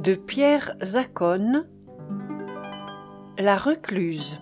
de Pierre Zaccone, La Recluse.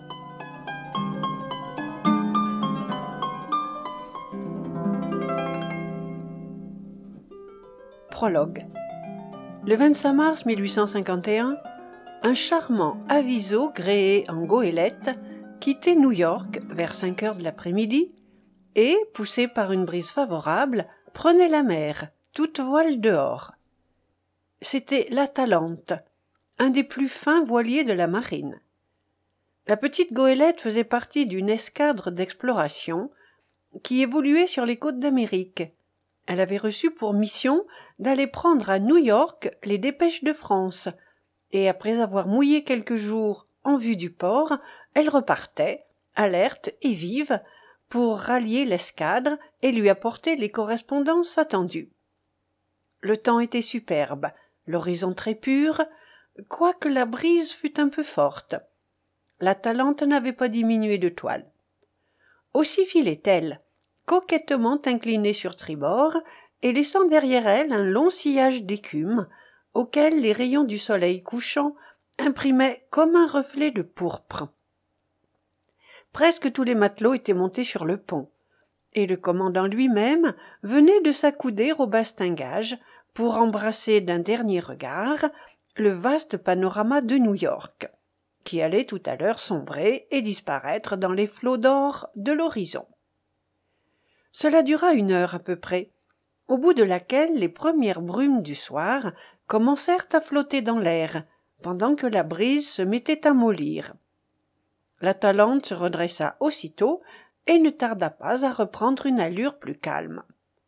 Prologue. Le 25 mars 1851, un charmant aviso gréé en goélette quittait New York vers 5 heures de l'après-midi et, poussé par une brise favorable, prenait la mer, toute voile dehors. C'était l'Atalante, un des plus fins voiliers de la marine. La petite goélette faisait partie d'une escadre d'exploration qui évoluait sur les côtes d'Amérique. Elle avait reçu pour mission d'aller prendre à New York les dépêches de France, et après avoir mouillé quelques jours en vue du port, elle repartait, alerte et vive, pour rallier l'escadre et lui apporter les correspondances attendues. Le temps était superbe, l'horizon très pur, quoique la brise fût un peu forte. L'Atalante n'avait pas diminué de toile. Aussi filait-elle, coquettement inclinée sur tribord, et laissant derrière elle un long sillage d'écume, auquel les rayons du soleil couchant imprimaient comme un reflet de pourpre. Presque tous les matelots étaient montés sur le pont, et le commandant lui-même venait de s'accouder au bastingage pour embrasser d'un dernier regard le vaste panorama de New York, qui allait tout à l'heure sombrer et disparaître dans les flots d'or de l'horizon. Cela dura 1 heure à peu près, au bout de laquelle les premières brumes du soir commencèrent à flotter dans l'air, pendant que la brise se mettait à mollir. L'Atalante se redressa aussitôt et ne tarda pas à reprendre une allure plus calme.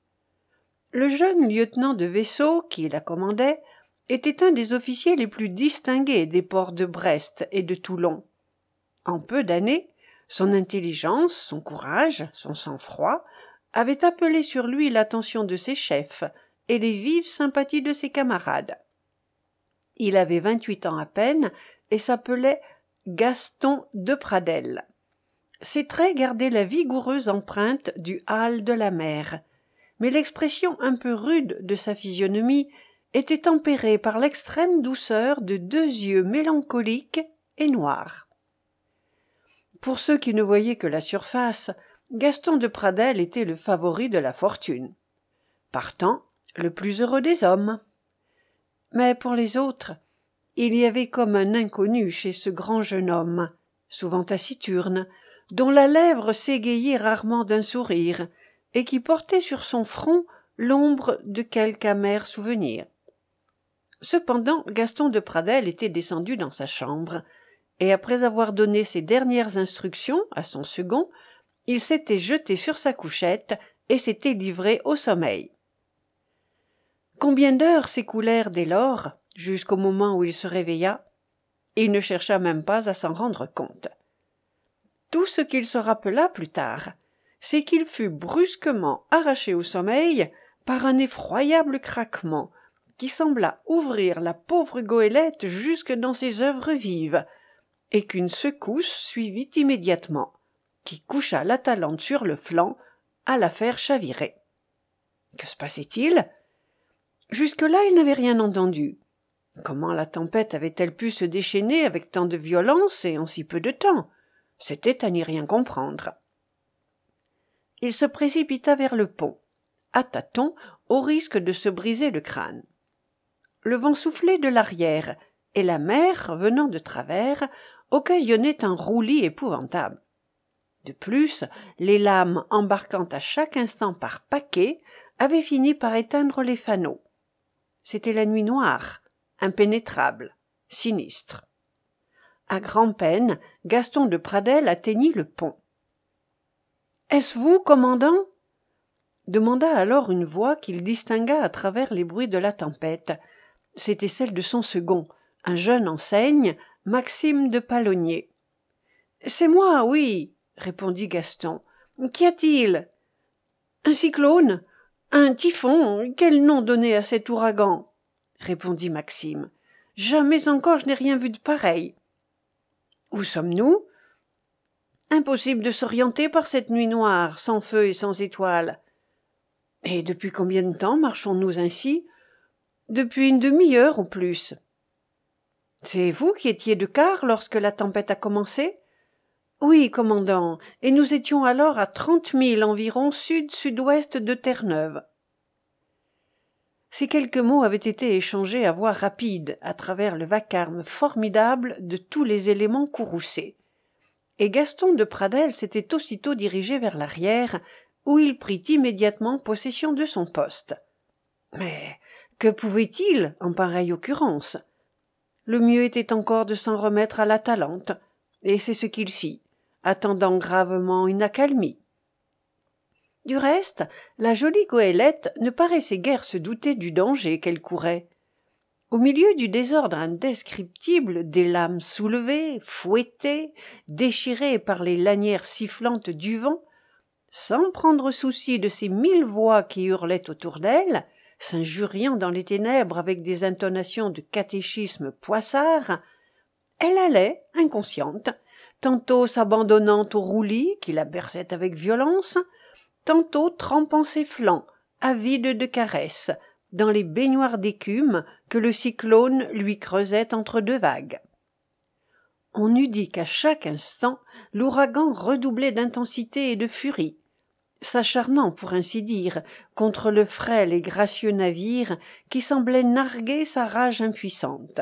Le jeune lieutenant de vaisseau qui la commandait était un des officiers les plus distingués des ports de Brest et de Toulon. En peu d'années, son intelligence, son courage, son sang-froid avaient appelé sur lui l'attention de ses chefs et les vives sympathies de ses camarades. Il avait 28 ans à peine et s'appelait Gaston de Pradelle. Ses traits gardaient la vigoureuse empreinte du hâle de la mer, mais l'expression un peu rude de sa physionomie était tempérée par l'extrême douceur de 2 yeux mélancoliques et noirs. Pour ceux qui ne voyaient que la surface, Gaston de Pradelle était le favori de la fortune. Partant, le plus heureux des hommes. Mais pour les autres, il y avait comme un inconnu chez ce grand jeune homme, souvent taciturne, dont la lèvre s'égayait rarement d'un sourire, et qui portait sur son front l'ombre de quelque amer souvenir. Cependant, Gaston de Pradelle était descendu dans sa chambre, et après avoir donné ses dernières instructions à son second, il s'était jeté sur sa couchette et s'était livré au sommeil. Combien d'heures s'écoulèrent dès lors, jusqu'au moment où il se réveilla? Il ne chercha même pas à s'en rendre compte. Tout ce qu'il se rappela plus tard, c'est qu'il fut brusquement arraché au sommeil par un effroyable craquement qui sembla ouvrir la pauvre goélette jusque dans ses œuvres vives, et qu'une secousse suivit immédiatement, qui coucha l'Atalante sur le flanc à la faire chavirer. Que se passait-il? Jusque-là, il n'avait rien entendu. Comment la tempête avait-elle pu se déchaîner avec tant de violence et en si peu de temps? C'était à n'y rien comprendre. Il se précipita vers le pont, à tâtons, au risque de se briser le crâne. Le vent soufflait de l'arrière, et la mer, venant de travers, occasionnait un roulis épouvantable. De plus, les lames embarquant à chaque instant par paquets avaient fini par éteindre les fanaux. C'était la nuit noire, impénétrable, sinistre. À grand-peine, Gaston de Pradelle atteignit le pont. « Est-ce vous, commandant ?» demanda alors une voix qu'il distingua à travers les bruits de la tempête. C'était celle de son second, un jeune enseigne, Maxime de Palonnier. « C'est moi, oui, » répondit Gaston. « Qu'y a-t-il ?»« Un cyclone, un typhon, quel nom donner à cet ouragan ?» répondit Maxime. « Jamais encore je n'ai rien vu de pareil. »« Où sommes-nous ?»« Impossible de s'orienter par cette nuit noire, sans feu et sans étoiles. »« Et depuis combien de temps marchons-nous ainsi ?»« Depuis une demi-heure au plus. » C'est vous qui étiez de quart lorsque la tempête a commencé? Oui, commandant, et nous étions alors à 30 milles environ sud-sud-ouest de Terre-Neuve. Ces quelques mots avaient été échangés à voix rapide à travers le vacarme formidable de tous les éléments courroucés. Et Gaston de Pradelle s'était aussitôt dirigé vers l'arrière, où il prit immédiatement possession de son poste. Mais que pouvait-il en pareille occurrence? Le mieux était encore de s'en remettre à l'Atalante, et c'est ce qu'il fit, attendant gravement une accalmie. Du reste, la jolie goélette ne paraissait guère se douter du danger qu'elle courait. Au milieu du désordre indescriptible des lames soulevées, fouettées, déchirées par les lanières sifflantes du vent, sans prendre souci de ces 1000 voix qui hurlaient autour d'elle, s'injuriant dans les ténèbres avec des intonations de catéchisme poissard, elle allait, inconsciente, tantôt s'abandonnant au roulis qui la berçait avec violence, tantôt trempant ses flancs, avides de caresses, dans les baignoires d'écume que le cyclone lui creusait entre deux vagues. On eût dit qu'à chaque instant l'ouragan redoublait d'intensité et de furie, s'acharnant, pour ainsi dire, contre le frêle et gracieux navire qui semblait narguer sa rage impuissante.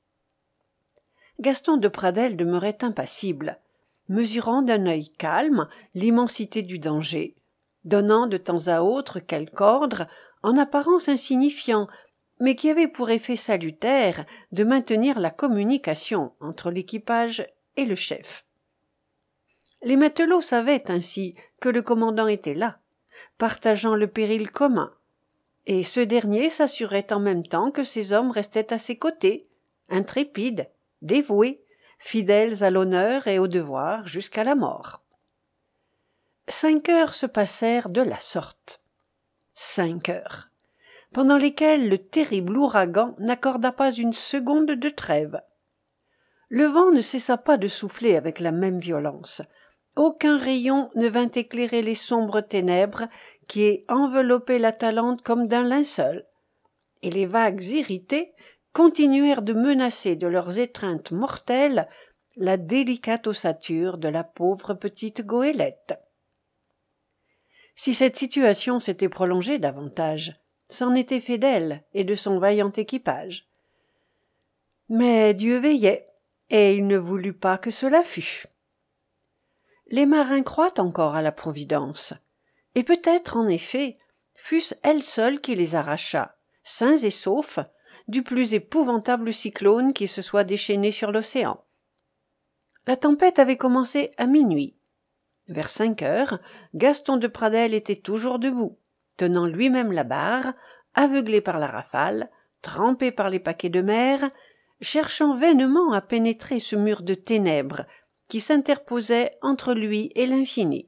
Gaston de Pradelle demeurait impassible, mesurant d'un œil calme l'immensité du danger, donnant de temps à autre quelque ordre, en apparence insignifiant, mais qui avait pour effet salutaire de maintenir la communication entre l'équipage et le chef. Les matelots savaient ainsi que le commandant était là, partageant le péril commun, et ce dernier s'assurait en même temps que ses hommes restaient à ses côtés, intrépides, dévoués, fidèles à l'honneur et au devoir jusqu'à la mort. 5 heures se passèrent de la sorte. 5 heures, pendant lesquelles le terrible ouragan n'accorda pas une seconde de trêve. Le vent ne cessa pas de souffler avec la même violence. Aucun rayon ne vint éclairer les sombres ténèbres qui enveloppaient l'Atalante comme d'un linceul, et les vagues irritées continuèrent de menacer de leurs étreintes mortelles la délicate ossature de la pauvre petite goélette. Si cette situation s'était prolongée davantage, c'en était fait d'elle et de son vaillant équipage. Mais Dieu veillait, et il ne voulut pas que cela fût. Les marins croient encore à la Providence, et peut-être, en effet, fût-ce elle seule qui les arracha, sains et saufs, du plus épouvantable cyclone qui se soit déchaîné sur l'océan. La tempête avait commencé à minuit. Vers 5 heures, Gaston de Pradelle était toujours debout, tenant lui-même la barre, aveuglé par la rafale, trempé par les paquets de mer, cherchant vainement à pénétrer ce mur de ténèbres qui s'interposait entre lui et l'infini.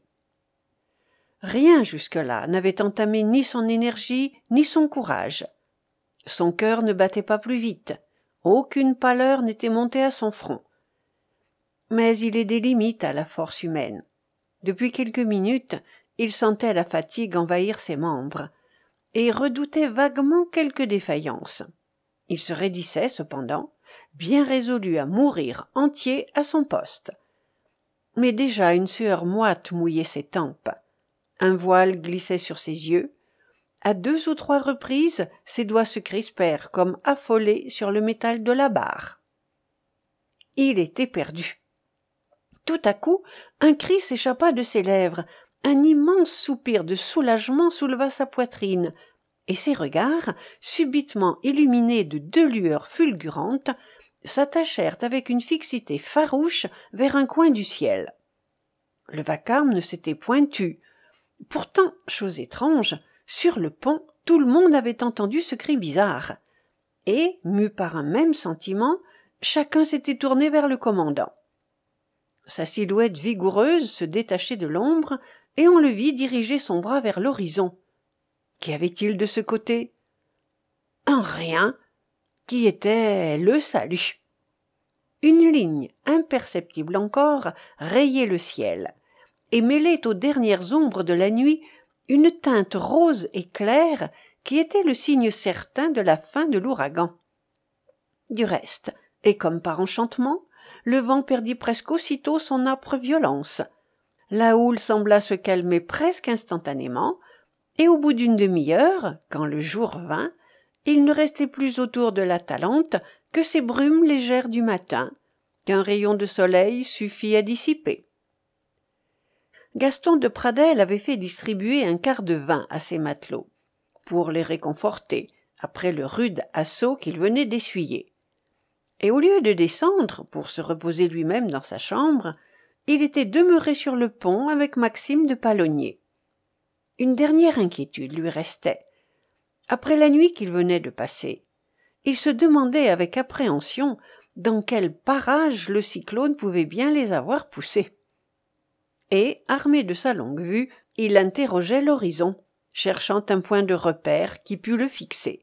Rien jusque-là n'avait entamé ni son énergie ni son courage. Son cœur ne battait pas plus vite, aucune pâleur n'était montée à son front. Mais il est des limites à la force humaine. Depuis quelques minutes, il sentait la fatigue envahir ses membres, et redoutait vaguement quelque défaillance. Il se raidissait, cependant, bien résolu à mourir entier à son poste. Mais déjà une sueur moite mouillait ses tempes. Un voile glissait sur ses yeux. À 2 ou 3 reprises, ses doigts se crispèrent comme affolés sur le métal de la barre. Il était perdu. Tout à coup, un cri s'échappa de ses lèvres, un immense soupir de soulagement souleva sa poitrine, et ses regards, subitement illuminés de 2 lueurs fulgurantes, s'attachèrent avec une fixité farouche vers un coin du ciel. Le vacarme ne s'était point tu. Pourtant, chose étrange, sur le pont, tout le monde avait entendu ce cri bizarre. Et, mus par un même sentiment, chacun s'était tourné vers le commandant. Sa silhouette vigoureuse se détachait de l'ombre, et on le vit diriger son bras vers l'horizon. Qu'y avait-il de ce côté? Un rien, qui était le salut. Une ligne, imperceptible encore, rayait le ciel, et mêlait aux dernières ombres de la nuit une teinte rose et claire qui était le signe certain de la fin de l'ouragan. Du reste, et comme par enchantement, le vent perdit presque aussitôt son âpre violence. La houle sembla se calmer presque instantanément, et au bout d'une demi-heure, quand le jour vint, il ne restait plus autour de la Talente que ces brumes légères du matin, qu'un rayon de soleil suffit à dissiper. Gaston de Pradelles avait fait distribuer un quart de vin à ses matelots, pour les réconforter après le rude assaut qu'il venait d'essuyer. Et au lieu de descendre pour se reposer lui-même dans sa chambre, il était demeuré sur le pont avec Maxime de Palonnier. Une dernière inquiétude lui restait. Après la nuit qu'il venait de passer, il se demandait avec appréhension dans quel parage le cyclone pouvait bien les avoir poussés. Et, armé de sa longue-vue, il interrogeait l'horizon, cherchant un point de repère qui pût le fixer.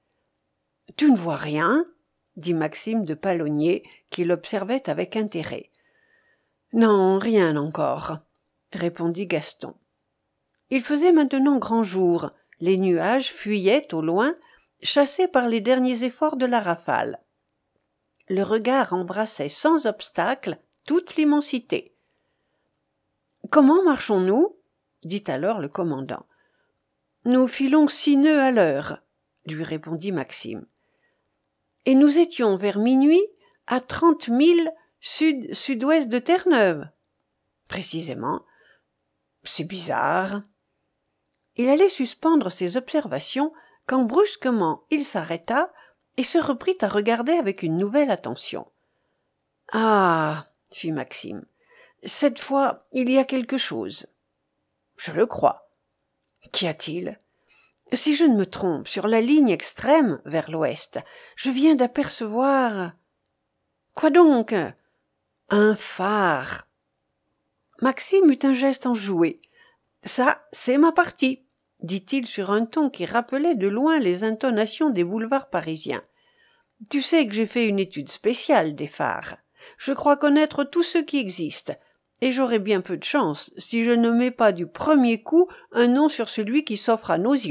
« Tu ne vois rien ?» dit Maxime de Palonnier, qui l'observait avec intérêt. « Non, rien encore, » répondit Gaston. Il faisait maintenant grand jour, les nuages fuyaient au loin, chassés par les derniers efforts de la rafale. Le regard embrassait sans obstacle toute l'immensité. « Comment marchons-nous » dit alors le commandant. « Nous filons 6 nœuds à l'heure, » lui répondit Maxime. « Et nous étions vers minuit à 30 milles sud-sud-ouest de Terre-Neuve. »« Précisément. »« C'est bizarre. » Il allait suspendre ses observations quand brusquement il s'arrêta et se reprit à regarder avec une nouvelle attention. « Ah » fit Maxime, « cette fois il y a quelque chose. »« Je le crois. »« Qu'y a-t-il » ?»« Si je ne me trompe, sur la ligne extrême vers l'ouest, je viens d'apercevoir... »« Quoi donc ?»« Un phare. » Maxime eut un geste enjoué. « Ça, c'est ma partie, » dit-il sur un ton qui rappelait de loin les intonations des boulevards parisiens. « Tu sais que j'ai fait une étude spéciale des phares. Je crois connaître tous ceux qui existent, et j'aurai bien peu de chance si je ne mets pas du premier coup un nom sur celui qui s'offre à nos yeux. »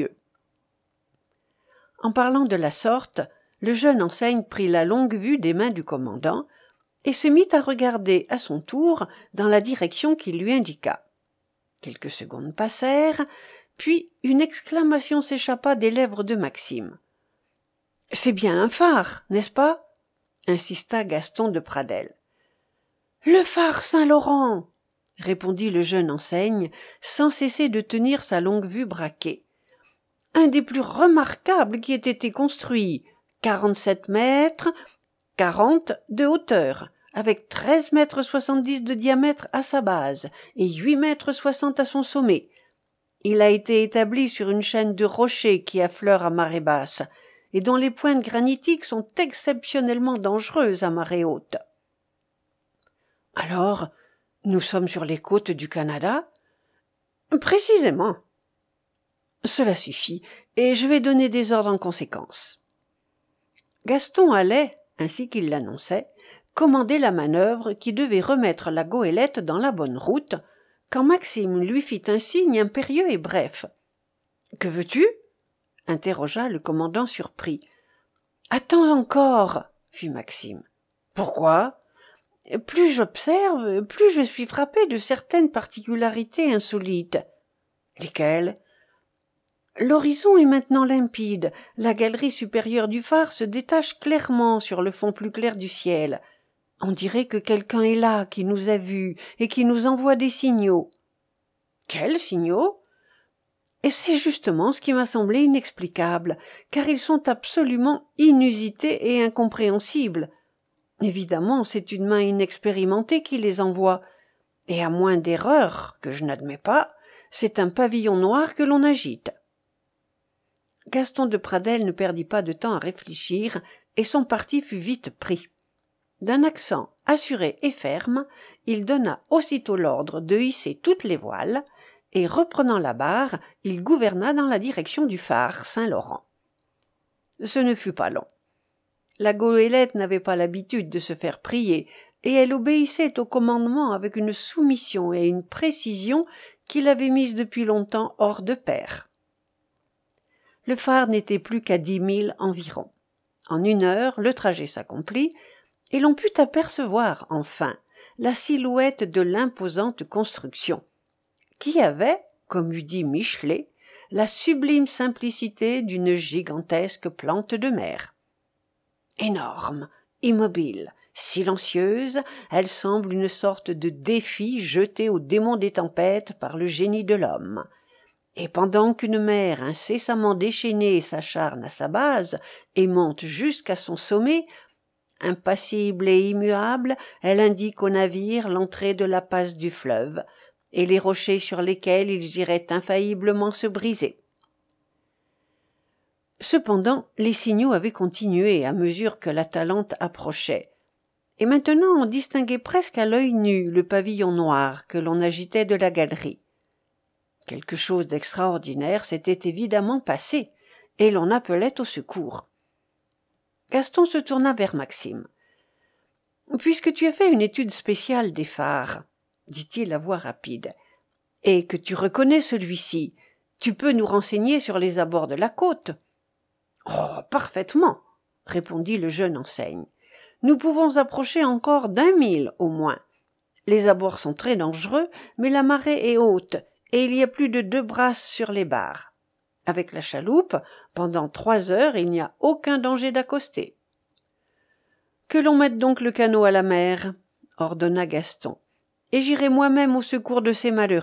En parlant de la sorte, le jeune enseigne prit la longue-vue des mains du commandant et se mit à regarder à son tour dans la direction qu'il lui indiqua. Quelques secondes passèrent, puis une exclamation s'échappa des lèvres de Maxime. « C'est bien un phare, n'est-ce pas ?» insista Gaston de Pradelles. « Le phare Saint-Laurent !» répondit le jeune enseigne, sans cesser de tenir sa longue-vue braquée. « Un des plus remarquables qui ait été construit, 47 mètres, 40 de hauteur, avec 13 mètres 70 de diamètre à sa base et 8 mètres 60 à son sommet. Il a été établi sur une chaîne de rochers qui affleure à marée basse et dont les pointes granitiques sont exceptionnellement dangereuses à marée haute. »« Alors, nous sommes sur les côtes du Canada ?»« Précisément. »« Cela suffit, et je vais donner des ordres en conséquence. » Gaston allait, ainsi qu'il l'annonçait, commander la manœuvre qui devait remettre la goélette dans la bonne route, quand Maxime lui fit un signe impérieux et bref. « Que veux-tu » interrogea le commandant surpris. « Attends encore » fit Maxime. « Pourquoi ?»« Plus j'observe, plus je suis frappé de certaines particularités insolites. »« Lesquelles ?» L'horizon est maintenant limpide, la galerie supérieure du phare se détache clairement sur le fond plus clair du ciel. On dirait que quelqu'un est là, qui nous a vus et qui nous envoie des signaux. »« Quels signaux ?» Et c'est justement ce qui m'a semblé inexplicable, car ils sont absolument inusités et incompréhensibles. Évidemment, c'est une main inexpérimentée qui les envoie, et à moins d'erreur, que je n'admets pas, c'est un pavillon noir que l'on agite. Gaston de Pradelles ne perdit pas de temps à réfléchir, et son parti fut vite pris. D'un accent assuré et ferme, il donna aussitôt l'ordre de hisser toutes les voiles, et reprenant la barre, il gouverna dans la direction du phare Saint-Laurent. Ce ne fut pas long. La goélette n'avait pas l'habitude de se faire prier, et elle obéissait au commandement avec une soumission et une précision qui l'avaient mise depuis longtemps hors de pair. Le phare n'était plus qu'à 10 milles environ. En 1 heure, le trajet s'accomplit, et l'on put apercevoir, enfin, la silhouette de l'imposante construction, qui avait, comme eût dit Michelet, la sublime simplicité d'une gigantesque plante de mer. Énorme, immobile, silencieuse, elle semble une sorte de défi jeté au démon des tempêtes par le génie de l'homme. Et pendant qu'une mer incessamment déchaînée s'acharne à sa base et monte jusqu'à son sommet, impassible et immuable, elle indique aux navires l'entrée de la passe du fleuve, et les rochers sur lesquels ils iraient infailliblement se briser. Cependant, les signaux avaient continué à mesure que l'Atalante approchait, et maintenant on distinguait presque à l'œil nu le pavillon noir que l'on agitait de la galerie. Quelque chose d'extraordinaire s'était évidemment passé, et l'on appelait au secours. Gaston se tourna vers Maxime. « Puisque tu as fait une étude spéciale des phares, dit-il à voix rapide, et que tu reconnais celui-ci, tu peux nous renseigner sur les abords de la côte. »« Oh, parfaitement, » répondit le jeune enseigne. « Nous pouvons approcher encore d'1 mille au moins. Les abords sont très dangereux, mais la marée est haute, et il y a plus de 2 brasses sur les barres. Avec la chaloupe, pendant 3 heures, il n'y a aucun danger d'accoster. »« Que l'on mette donc le canot à la mer, » ordonna Gaston, « et j'irai moi-même au secours de ces malheureux. »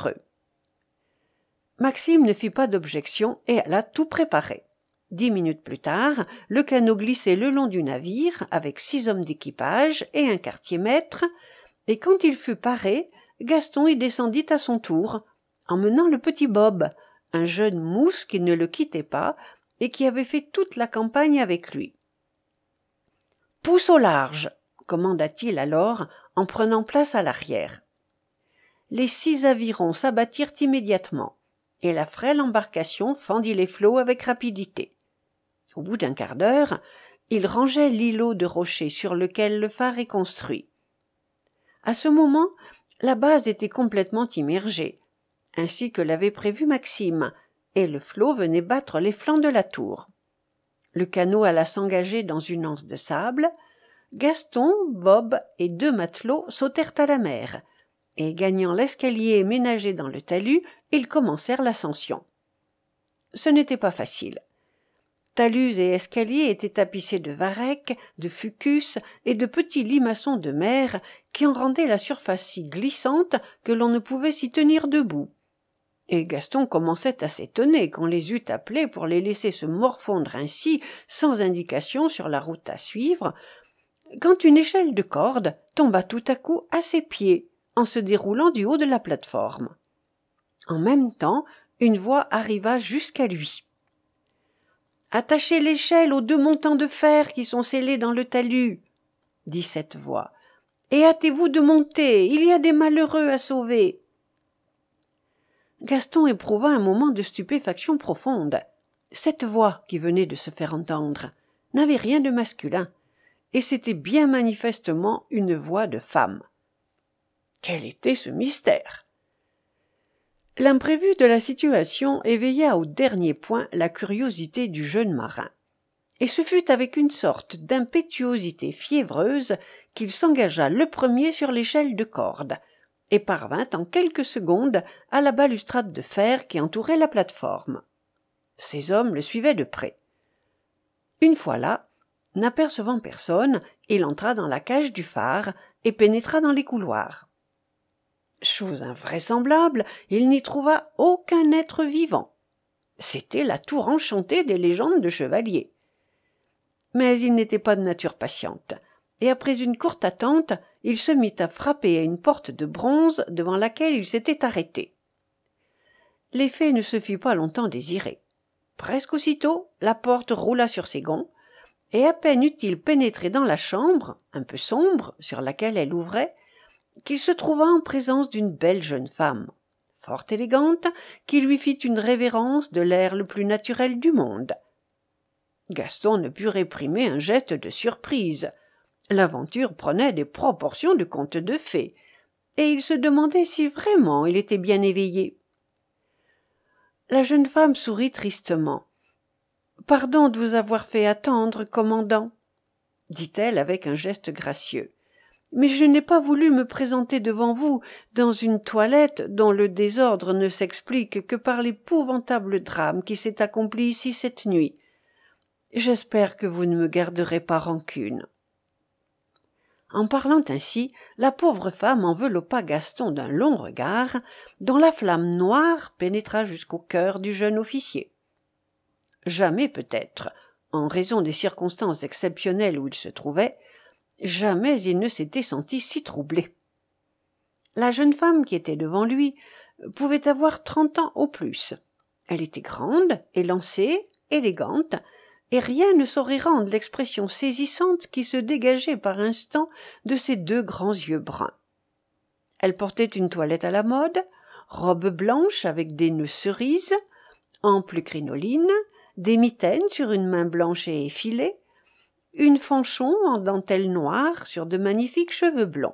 Maxime ne fit pas d'objection et alla tout préparer. 10 minutes plus tard, le canot glissait le long du navire avec 6 hommes d'équipage et un quartier-maître, et quand il fut paré, Gaston y descendit à son tour, emmenant le petit Bob, un jeune mousse qui ne le quittait pas et qui avait fait toute la campagne avec lui. « Pousse au large !» commanda-t-il alors en prenant place à l'arrière. Les 6 avirons s'abattirent immédiatement, et la frêle embarcation fendit les flots avec rapidité. Au bout d'un quart d'heure, ils rangeaient l'îlot de rochers sur lequel le phare est construit. À ce moment, la base était complètement immergée, ainsi que l'avait prévu Maxime, et le flot venait battre les flancs de la tour. Le canot alla s'engager dans une anse de sable. Gaston, Bob et 2 matelots sautèrent à la mer, et gagnant l'escalier ménagé dans le talus, ils commencèrent l'ascension. Ce n'était pas facile. Talus et escaliers étaient tapissés de varechs, de fucus et de petits limaçons de mer qui en rendaient la surface si glissante que l'on ne pouvait s'y tenir debout. Et Gaston commençait à s'étonner qu'on les eût appelés pour les laisser se morfondre ainsi, sans indication sur la route à suivre, quand une échelle de corde tomba tout à coup à ses pieds, en se déroulant du haut de la plate-forme. En même temps, une voix arriva jusqu'à lui. « Attachez l'échelle aux 2 montants de fer qui sont scellés dans le talus, » dit cette voix, « et hâtez-vous de monter, il y a des malheureux à sauver. » Gaston éprouva un moment de stupéfaction profonde. Cette voix qui venait de se faire entendre n'avait rien de masculin, et c'était bien manifestement une voix de femme. Quel était ce mystère? L'imprévu de la situation éveilla au dernier point la curiosité du jeune marin, et ce fut avec une sorte d'impétuosité fiévreuse qu'il s'engagea le premier sur l'échelle de corde, et parvint en quelques secondes à la balustrade de fer qui entourait la plate-forme. Ses hommes le suivaient de près. Une fois là, n'apercevant personne, il entra dans la cage du phare et pénétra dans les couloirs. Chose invraisemblable, il n'y trouva aucun être vivant. C'était la tour enchantée des légendes de chevaliers. Mais il n'était pas de nature patiente, et après une courte attente, il se mit à frapper à une porte de bronze devant laquelle il s'était arrêté. L'effet ne se fit pas longtemps désirer. Presque aussitôt, la porte roula sur ses gonds, et à peine eut-il pénétré dans la chambre, un peu sombre, sur laquelle elle ouvrait, qu'il se trouva en présence d'une belle jeune femme, fort élégante, qui lui fit une révérence de l'air le plus naturel du monde. Gaston ne put réprimer un geste de surprise. L'aventure prenait des proportions de conte de fées, et il se demandait si vraiment il était bien éveillé. La jeune femme sourit tristement. « Pardon de vous avoir fait attendre, commandant. » dit-elle avec un geste gracieux. Mais je n'ai pas voulu me présenter devant vous dans une toilette dont le désordre ne s'explique que par l'épouvantable drame qui s'est accompli ici cette nuit. J'espère que vous ne me garderez pas rancune. » En parlant ainsi, la pauvre femme enveloppa Gaston d'un long regard, dont la flamme noire pénétra jusqu'au cœur du jeune officier. Jamais peut-être, en raison des circonstances exceptionnelles où il se trouvait, jamais il ne s'était senti si troublé. La jeune femme qui était devant lui pouvait avoir 30 ans au plus. Elle était grande, élancée, élégante, et rien ne saurait rendre l'expression saisissante qui se dégageait par instants de ses 2 grands yeux bruns. Elle portait une toilette à la mode, robe blanche avec des nœuds cerises, ample crinoline, des mitaines sur une main blanche et effilée, une fanchon en dentelle noire sur de magnifiques cheveux blonds.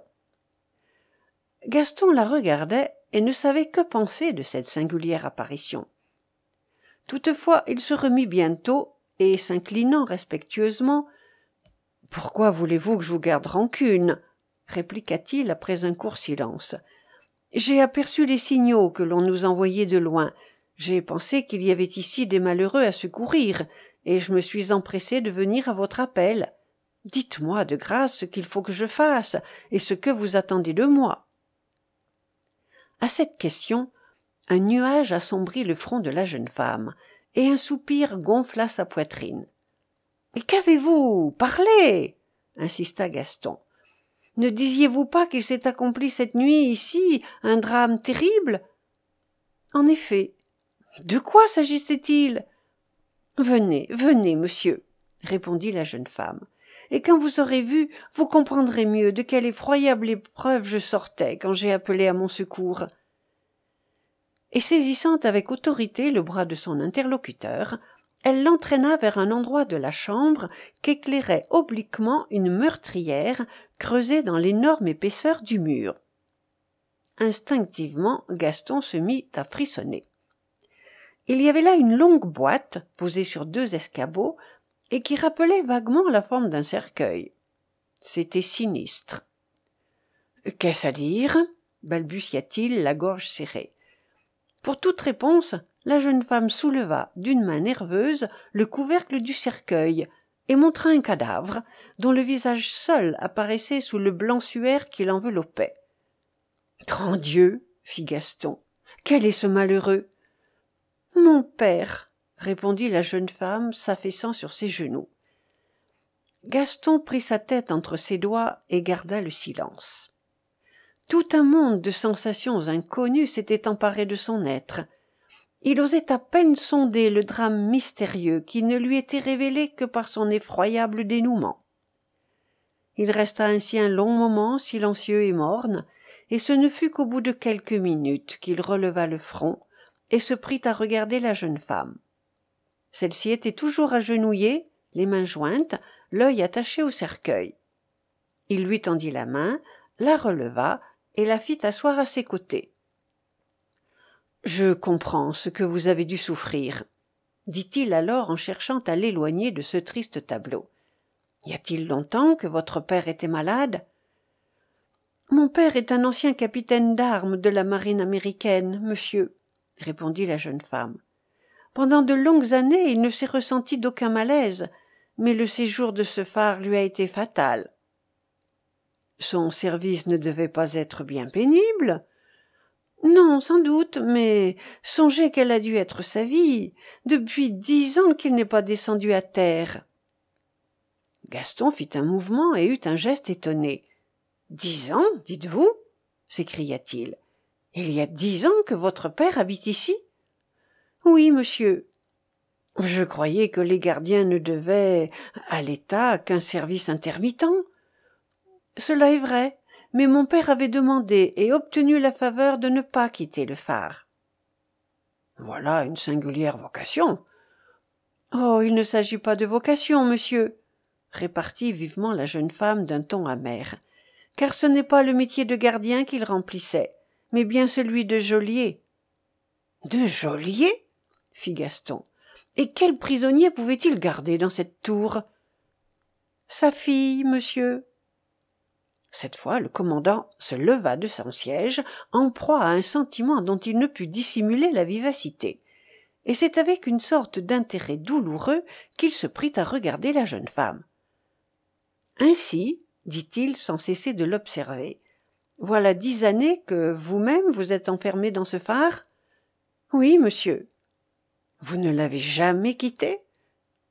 Gaston la regardait et ne savait que penser de cette singulière apparition. Toutefois, il se remit bientôt et, s'inclinant respectueusement, « Pourquoi voulez-vous que je vous garde rancune ?» répliqua-t-il après un court silence. « J'ai aperçu les signaux que l'on nous envoyait de loin. J'ai pensé qu'il y avait ici des malheureux à secourir, et je me suis empressé de venir à votre appel. Dites-moi de grâce ce qu'il faut que je fasse, et ce que vous attendez de moi. » À cette question, un nuage assombrit le front de la jeune femme, et un soupir gonfla sa poitrine. « Qu'avez-vous? Parlez !» insista Gaston. « Ne disiez-vous pas qu'il s'est accompli cette nuit ici un drame terrible ?»« En effet. De quoi s'agissait-il ?»« Venez, venez, monsieur, » répondit la jeune femme, « et quand vous aurez vu, vous comprendrez mieux de quelle effroyable épreuve je sortais quand j'ai appelé à mon secours. » Et saisissant avec autorité le bras de son interlocuteur, elle l'entraîna vers un endroit de la chambre qu'éclairait obliquement une meurtrière creusée dans l'énorme épaisseur du mur. Instinctivement, Gaston se mit à frissonner. Il y avait là une longue boîte posée sur 2 escabeaux et qui rappelait vaguement la forme d'un cercueil. C'était sinistre. « Qu'est-ce à dire ?» balbutia-t-il, la gorge serrée. Pour toute réponse, la jeune femme souleva d'une main nerveuse le couvercle du cercueil et montra un cadavre dont le visage seul apparaissait sous le blanc suaire qui l'enveloppait. « Grand Dieu !» fit Gaston. « Quel est ce malheureux ?»« Mon père !» répondit la jeune femme, s'affaissant sur ses genoux. Gaston prit sa tête entre ses doigts et garda le silence. Tout un monde de sensations inconnues s'était emparé de son être. Il osait à peine sonder le drame mystérieux qui ne lui était révélé que par son effroyable dénouement. Il resta ainsi un long moment silencieux et morne, et ce ne fut qu'au bout de quelques minutes qu'il releva le front et se prit à regarder la jeune femme. Celle-ci était toujours agenouillée, les mains jointes, l'œil attaché au cercueil. Il lui tendit la main, la releva et la fit asseoir à ses côtés. « Je comprends ce que vous avez dû souffrir, » dit-il alors en cherchant à l'éloigner de ce triste tableau. « Y a-t-il longtemps que votre père était malade ?»« Mon père est un ancien capitaine d'armes de la marine américaine, monsieur, » répondit la jeune femme. « Pendant de longues années, il ne s'est ressenti d'aucun malaise, mais le séjour de ce phare lui a été fatal. » « Son service ne devait pas être bien pénible ?»« Non, sans doute, mais songez quelle a dû être sa vie. Depuis 10 ans qu'il n'est pas descendu à terre. » Gaston fit un mouvement et eut un geste étonné. « 10 ans, dites-vous » s'écria-t-il. « Il y a 10 ans que votre père habite ici ?»« Oui, monsieur. » « Je croyais que les gardiens ne devaient à l'État qu'un service intermittent. »« Cela est vrai, mais mon père avait demandé et obtenu la faveur de ne pas quitter le phare. »« Voilà une singulière vocation. »« Oh, il ne s'agit pas de vocation, monsieur, » répartit vivement la jeune femme d'un ton amer, « car ce n'est pas le métier de gardien qu'il remplissait, mais bien celui de geôlier. »« De geôlier ?» fit Gaston. « Et quel prisonnier pouvait-il garder dans cette tour ?»« Sa fille, monsieur. Cette fois, le commandant se leva de son siège, en proie à un sentiment dont il ne put dissimuler la vivacité. Et c'est avec une sorte d'intérêt douloureux qu'il se prit à regarder la jeune femme. « Ainsi, dit-il sans cesser de l'observer, voilà 10 années que vous-même vous êtes enfermé dans ce phare ? » ?»« Oui, monsieur. »« Vous ne l'avez jamais quitté ? » ?»« Jamais. »«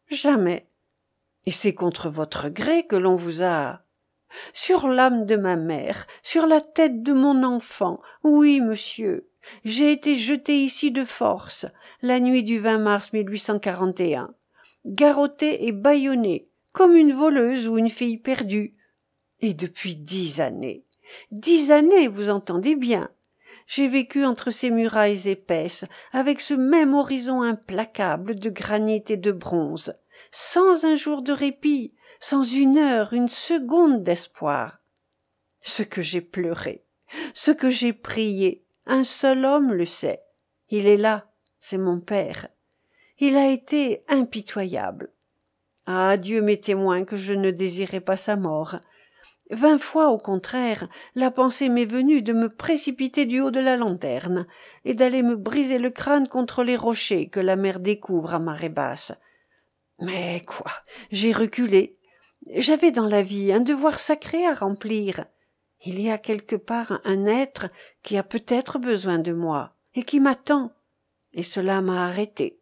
Et c'est contre votre gré que l'on vous a... » ?»« Sur l'âme de ma mère, sur la tête de mon enfant, oui, monsieur. J'ai été jetée ici de force, la nuit du 20 mars 1841, garrottée et bâillonnée, comme une voleuse ou une fille perdue. Et depuis 10 années, 10 années, vous entendez bien, j'ai vécu entre ces murailles épaisses, avec ce même horizon implacable de granit et de bronze, sans un jour de répit, sans une heure, une seconde d'espoir. Ce que j'ai pleuré, ce que j'ai prié, un seul homme le sait. Il est là, c'est mon père. Il a été impitoyable. Ah, Dieu m'est témoin que je ne désirais pas sa mort. 20 fois, au contraire, la pensée m'est venue de me précipiter du haut de la lanterne et d'aller me briser le crâne contre les rochers que la mer découvre à marée basse. Mais quoi, j'ai reculé. J'avais dans la vie un devoir sacré à remplir. Il y a quelque part un être qui a peut-être besoin de moi et qui m'attend, et cela m'a arrêté.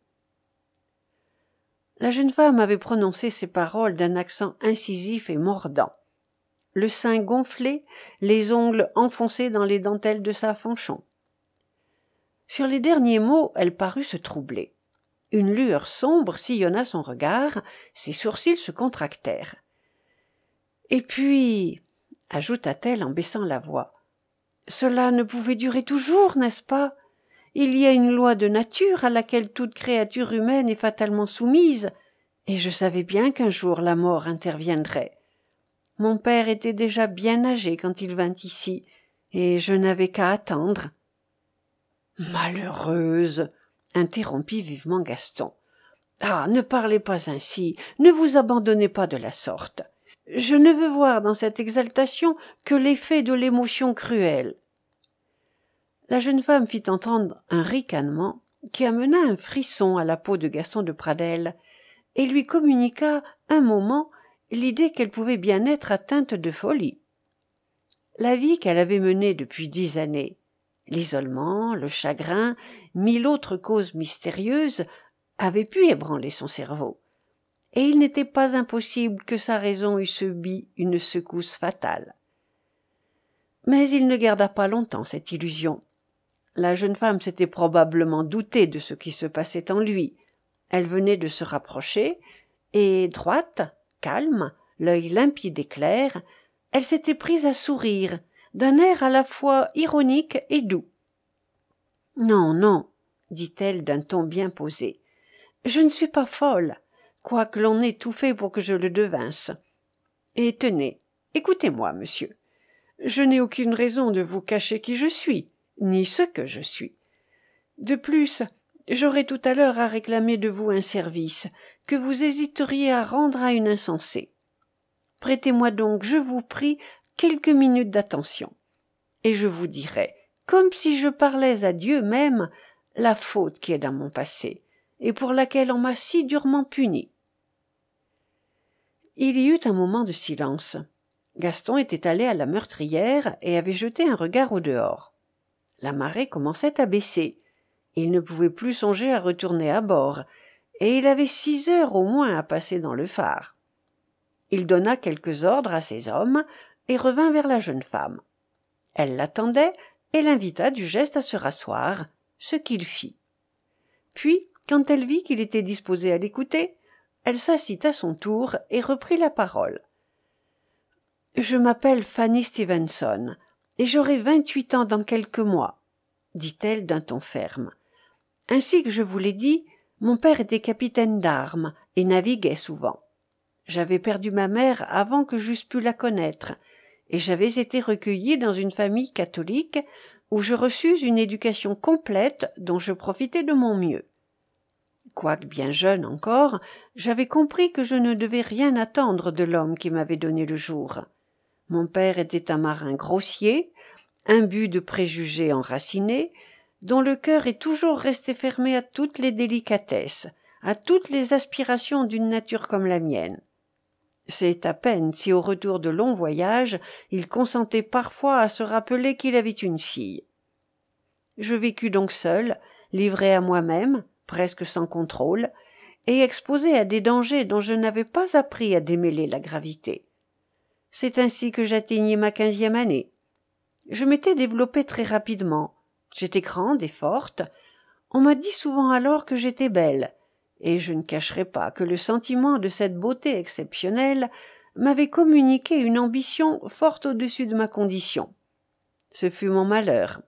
La jeune femme avait prononcé ces paroles d'un accent incisif et mordant. Le sein gonflé, les ongles enfoncés dans les dentelles de sa fanchon. Sur les derniers mots, elle parut se troubler. Une lueur sombre sillonna son regard, ses sourcils se contractèrent. « Et puis, » ajouta-t-elle en baissant la voix, « cela ne pouvait durer toujours, n'est-ce pas ? Il y a une loi de nature à laquelle toute créature humaine est fatalement soumise, et je savais bien qu'un jour la mort interviendrait. Mon père était déjà bien âgé quand il vint ici, et je n'avais qu'à attendre. »« Malheureuse !» interrompit vivement Gaston. « Ah, ne parlez pas ainsi, ne vous abandonnez pas de la sorte. Je ne veux voir dans cette exaltation que l'effet de l'émotion cruelle. » La jeune femme fit entendre un ricanement qui amena un frisson à la peau de Gaston de Pradelles et lui communiqua un moment l'idée qu'elle pouvait bien être atteinte de folie. La vie qu'elle avait menée depuis 10 années, l'isolement, le chagrin, 1000 autres causes mystérieuses avaient pu ébranler son cerveau, et il n'était pas impossible que sa raison eût subi une secousse fatale. Mais il ne garda pas longtemps cette illusion. La jeune femme s'était probablement doutée de ce qui se passait en lui. Elle venait de se rapprocher, et droite, calme, l'œil limpide et clair, elle s'était prise à sourire, d'un air à la fois ironique et doux. « Non, non, dit-elle d'un ton bien posé, je ne suis pas folle, quoique l'on ait tout fait pour que je le devinsse. Et tenez, écoutez-moi, monsieur, je n'ai aucune raison de vous cacher qui je suis, ni ce que je suis. De plus, j'aurai tout à l'heure à réclamer de vous un service que vous hésiteriez à rendre à une insensée. Prêtez-moi donc, je vous prie, quelques minutes d'attention, et je vous dirai, comme si je parlais à Dieu même, la faute qui est dans mon passé, et pour laquelle on m'a si durement puni. » Il y eut un moment de silence. Gaston était allé à la meurtrière et avait jeté un regard au dehors. La marée commençait à baisser. Il ne pouvait plus songer à retourner à bord, et il avait 6 heures au moins à passer dans le phare. Il donna quelques ordres à ses hommes et revint vers la jeune femme. Elle l'attendait et l'invita du geste à se rasseoir, ce qu'il fit. Puis, quand elle vit qu'il était disposé à l'écouter, elle s'assit à son tour et reprit la parole. « Je m'appelle Fanny Stevenson, et j'aurai 28 ans dans quelques mois, » dit-elle d'un ton ferme. « Ainsi que je vous l'ai dit, mon père était capitaine d'armes et naviguait souvent. J'avais perdu ma mère avant que j'eusse pu la connaître, et j'avais été recueillie dans une famille catholique où je reçus une éducation complète dont je profitai de mon mieux. Quoique bien jeune encore, j'avais compris que je ne devais rien attendre de l'homme qui m'avait donné le jour. Mon père était un marin grossier, imbu de préjugés enracinés, dont le cœur est toujours resté fermé à toutes les délicatesses, à toutes les aspirations d'une nature comme la mienne. C'est à peine si au retour de longs voyages, il consentait parfois à se rappeler qu'il avait une fille. Je vécus donc seul, livré à moi-même, presque sans contrôle, et exposé à des dangers dont je n'avais pas appris à démêler la gravité. C'est ainsi que j'atteignis ma 15e année. Je m'étais développée très rapidement. J'étais grande et forte. On m'a dit souvent alors que j'étais belle, et je ne cacherai pas que le sentiment de cette beauté exceptionnelle m'avait communiqué une ambition fort au-dessus de ma condition. Ce fut mon malheur.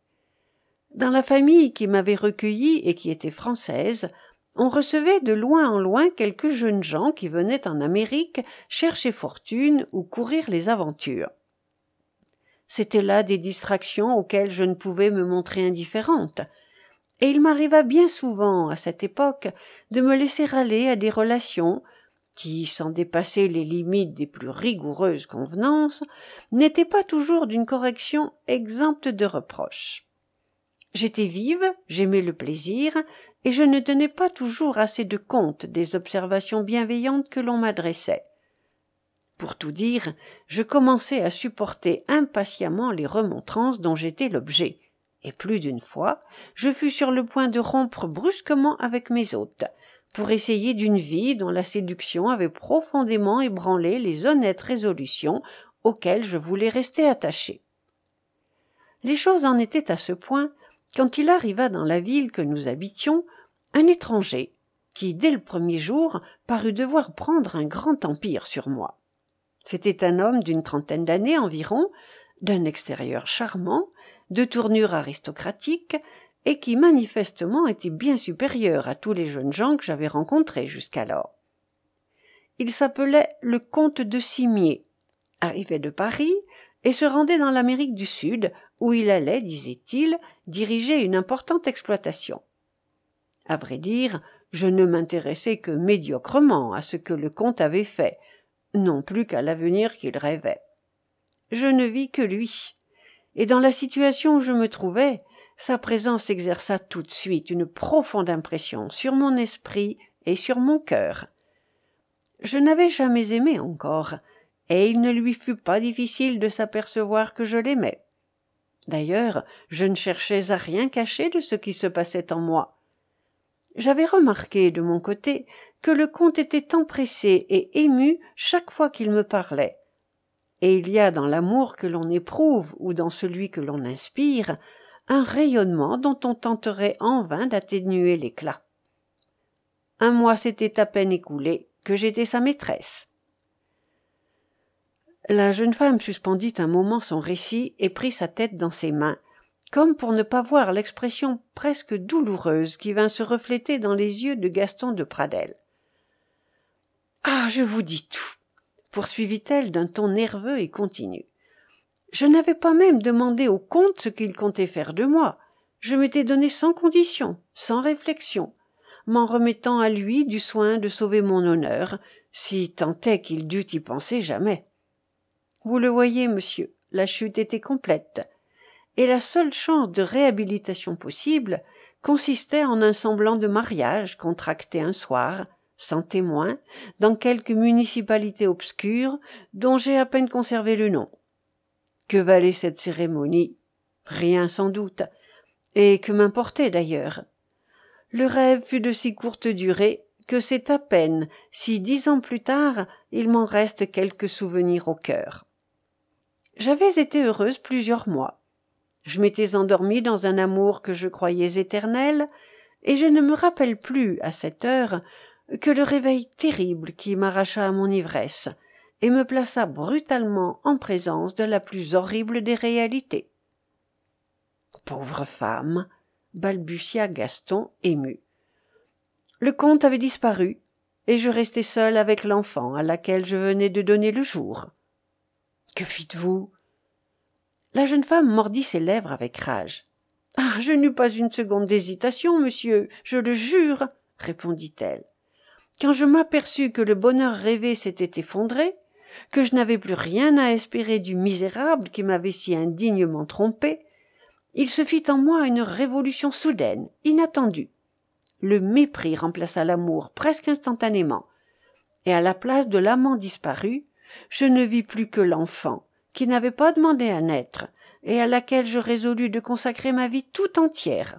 Dans la famille qui m'avait recueillie et qui était française, on recevait de loin en loin quelques jeunes gens qui venaient en Amérique chercher fortune ou courir les aventures. C'étaient là des distractions auxquelles je ne pouvais me montrer indifférente, et il m'arriva bien souvent, à cette époque, de me laisser aller à des relations qui, sans dépasser les limites des plus rigoureuses convenances, n'étaient pas toujours d'une correction exempte de reproches. J'étais vive, j'aimais le plaisir, et je ne tenais pas toujours assez de compte des observations bienveillantes que l'on m'adressait. Pour tout dire, je commençai à supporter impatiemment les remontrances dont j'étais l'objet, et plus d'une fois, je fus sur le point de rompre brusquement avec mes hôtes, pour essayer d'une vie dont la séduction avait profondément ébranlé les honnêtes résolutions auxquelles je voulais rester attaché. Les choses en étaient à ce point quand il arriva dans la ville que nous habitions un étranger qui, dès le premier jour, parut devoir prendre un grand empire sur moi. C'était un homme d'une 30aine d'années environ, d'un extérieur charmant, de tournure aristocratique, et qui manifestement était bien supérieur à tous les jeunes gens que j'avais rencontrés jusqu'alors. Il s'appelait le comte de Cimier, arrivait de Paris et se rendait dans l'Amérique du Sud, où il allait, disait-il, diriger une importante exploitation. À vrai dire, je ne m'intéressais que médiocrement à ce que le comte avait fait, non plus qu'à l'avenir qu'il rêvait. Je ne vis que lui, et dans la situation où je me trouvais, sa présence exerça tout de suite une profonde impression sur mon esprit et sur mon cœur. Je n'avais jamais aimé encore, et il ne lui fut pas difficile de s'apercevoir que je l'aimais. D'ailleurs, je ne cherchais à rien cacher de ce qui se passait en moi. J'avais remarqué, de mon côté, que le comte était empressé et ému chaque fois qu'il me parlait. Et il y a dans l'amour que l'on éprouve ou dans celui que l'on inspire un rayonnement dont on tenterait en vain d'atténuer l'éclat. Un mois s'était à peine écoulé que j'étais sa maîtresse. La jeune femme suspendit un moment son récit et prit sa tête dans ses mains, comme pour ne pas voir l'expression presque douloureuse qui vint se refléter dans les yeux de Gaston de Pradelles. « Ah, je vous dis tout !» poursuivit-elle d'un ton nerveux et continu. « Je n'avais pas même demandé au comte ce qu'il comptait faire de moi. Je m'étais donné sans condition, sans réflexion, m'en remettant à lui du soin de sauver mon honneur, si tant est qu'il dût y penser jamais. Vous le voyez, monsieur, la chute était complète, et la seule chance de réhabilitation possible consistait en un semblant de mariage contracté un soir, sans témoin, dans quelque municipalité obscure dont j'ai à peine conservé le nom. Que valait cette cérémonie? Rien sans doute, et que m'importait d'ailleurs. Le rêve fut de si courte durée que c'est à peine si 10 ans plus tard il m'en reste quelques souvenirs au cœur. J'avais été heureuse plusieurs mois. Je m'étais endormie dans un amour que je croyais éternel, et je ne me rappelle plus, à cette heure, que le réveil terrible qui m'arracha à mon ivresse et me plaça brutalement en présence de la plus horrible des réalités. « Pauvre femme !» balbutia Gaston, ému. Le comte avait disparu, et je restai seule avec l'enfant à laquelle je venais de donner le jour. « Que fîtes-vous » La jeune femme mordit ses lèvres avec rage. « Ah, je n'eus pas une seconde d'hésitation, monsieur, je le jure. répondit-elle. Quand je m'aperçus que le bonheur rêvé s'était effondré, que je n'avais plus rien à espérer du misérable qui m'avait si indignement trompé, il se fit en moi une révolution soudaine, inattendue. Le mépris remplaça l'amour presque instantanément, et à la place de l'amant disparu, je ne vis plus que l'enfant, qui n'avait pas demandé à naître, et à laquelle je résolus de consacrer ma vie tout entière.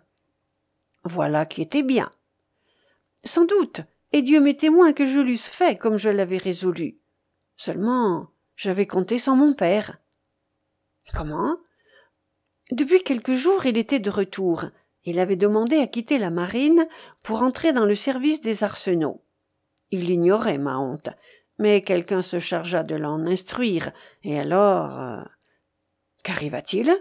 Voilà qui était bien. Sans doute, et Dieu m'est témoin que je l'eusse fait comme je l'avais résolu. Seulement, j'avais compté sans mon père. Comment? Depuis quelques jours, il était de retour. Il avait demandé à quitter la marine pour entrer dans le service des arsenaux. Il ignorait ma honte, mais quelqu'un se chargea de l'en instruire, et alors... Qu'arriva-t-il?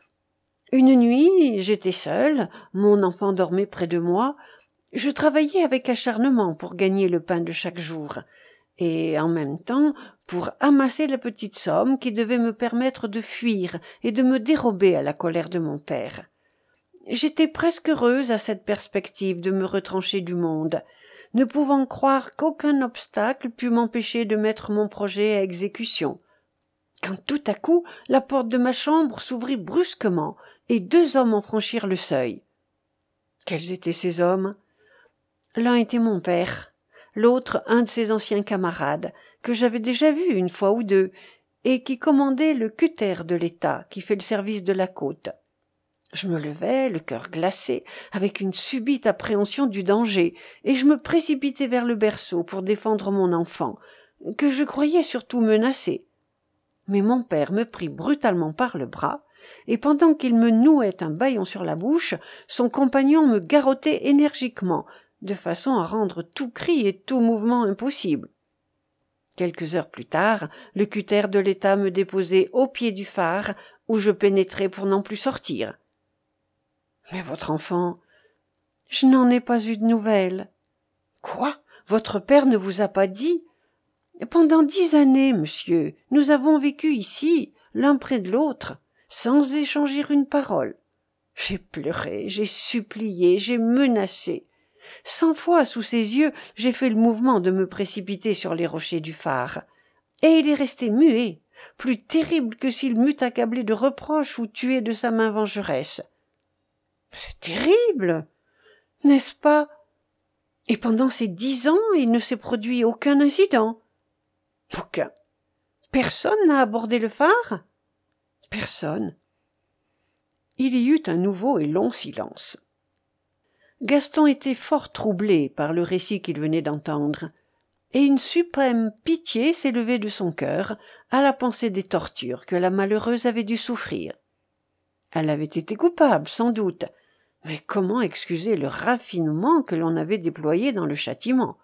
Une nuit, j'étais seule, mon enfant dormait près de moi, je travaillais avec acharnement pour gagner le pain de chaque jour, et en même temps pour amasser la petite somme qui devait me permettre de fuir et de me dérober à la colère de mon père. J'étais presque heureuse à cette perspective de me retrancher du monde, ne pouvant croire qu'aucun obstacle pût m'empêcher de mettre mon projet à exécution, quand tout à coup la porte de ma chambre s'ouvrit brusquement et 2 hommes en franchirent le seuil. Quels étaient ces hommes? L'un était mon père, l'autre un de ses anciens camarades, que j'avais déjà vu une fois ou deux, et qui commandait le cutter de l'État qui fait le service de la côte. Je me levai, le cœur glacé, avec une subite appréhension du danger, et je me précipitai vers le berceau pour défendre mon enfant, que je croyais surtout menacé. Mais mon père me prit brutalement par le bras, et pendant qu'il me nouait un bâillon sur la bouche, son compagnon me garrottait énergiquement, de façon à rendre tout cri et tout mouvement impossible. Quelques heures plus tard, le cutter de l'État me déposait au pied du phare, où je pénétrai pour n'en plus sortir. Mais votre enfant, je n'en ai pas eu de nouvelles. Quoi? Votre père ne vous a pas dit? Pendant 10 années, monsieur, nous avons vécu ici, l'un près de l'autre, sans échanger une parole. J'ai pleuré, j'ai supplié, j'ai menacé. 100 fois sous ses yeux, j'ai fait le mouvement de me précipiter sur les rochers du phare. Et il est resté muet, plus terrible que s'il m'eût accablé de reproches ou tué de sa main vengeresse. C'est terrible, n'est-ce pas? Et pendant ces 10 ans, il ne s'est produit aucun incident. Aucun. Personne n'a abordé le phare? Personne. Il y eut un nouveau et long silence. Gaston était fort troublé par le récit qu'il venait d'entendre, et une suprême pitié s'élevait de son cœur à la pensée des tortures que la malheureuse avait dû souffrir. Elle avait été coupable, sans doute, mais comment excuser le raffinement que l'on avait déployé dans le châtiment?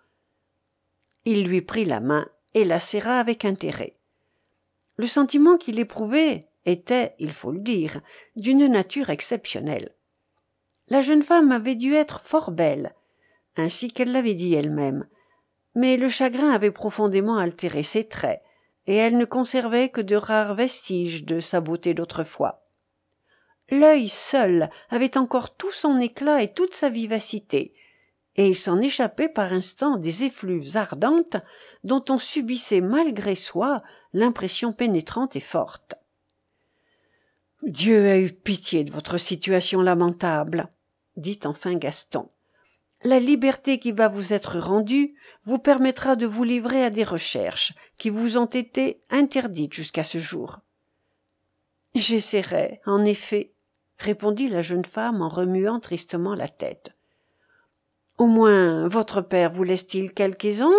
Il lui prit la main et la serra avec intérêt. Le sentiment qu'il éprouvait était, il faut le dire, d'une nature exceptionnelle. La jeune femme avait dû être fort belle, ainsi qu'elle l'avait dit elle-même, mais le chagrin avait profondément altéré ses traits, et elle ne conservait que de rares vestiges de sa beauté d'autrefois. L'œil seul avait encore tout son éclat et toute sa vivacité, et il s'en échappait par instants des effluves ardentes dont on subissait malgré soi l'impression pénétrante et forte. « Dieu a eu pitié de votre situation lamentable, » dit enfin Gaston. « La liberté qui va vous être rendue vous permettra de vous livrer à des recherches qui vous ont été interdites jusqu'à ce jour. »« J'essaierai, en effet, » répondit la jeune femme en remuant tristement la tête. « Au moins, votre père vous laisse-t-il quelque aisance ?»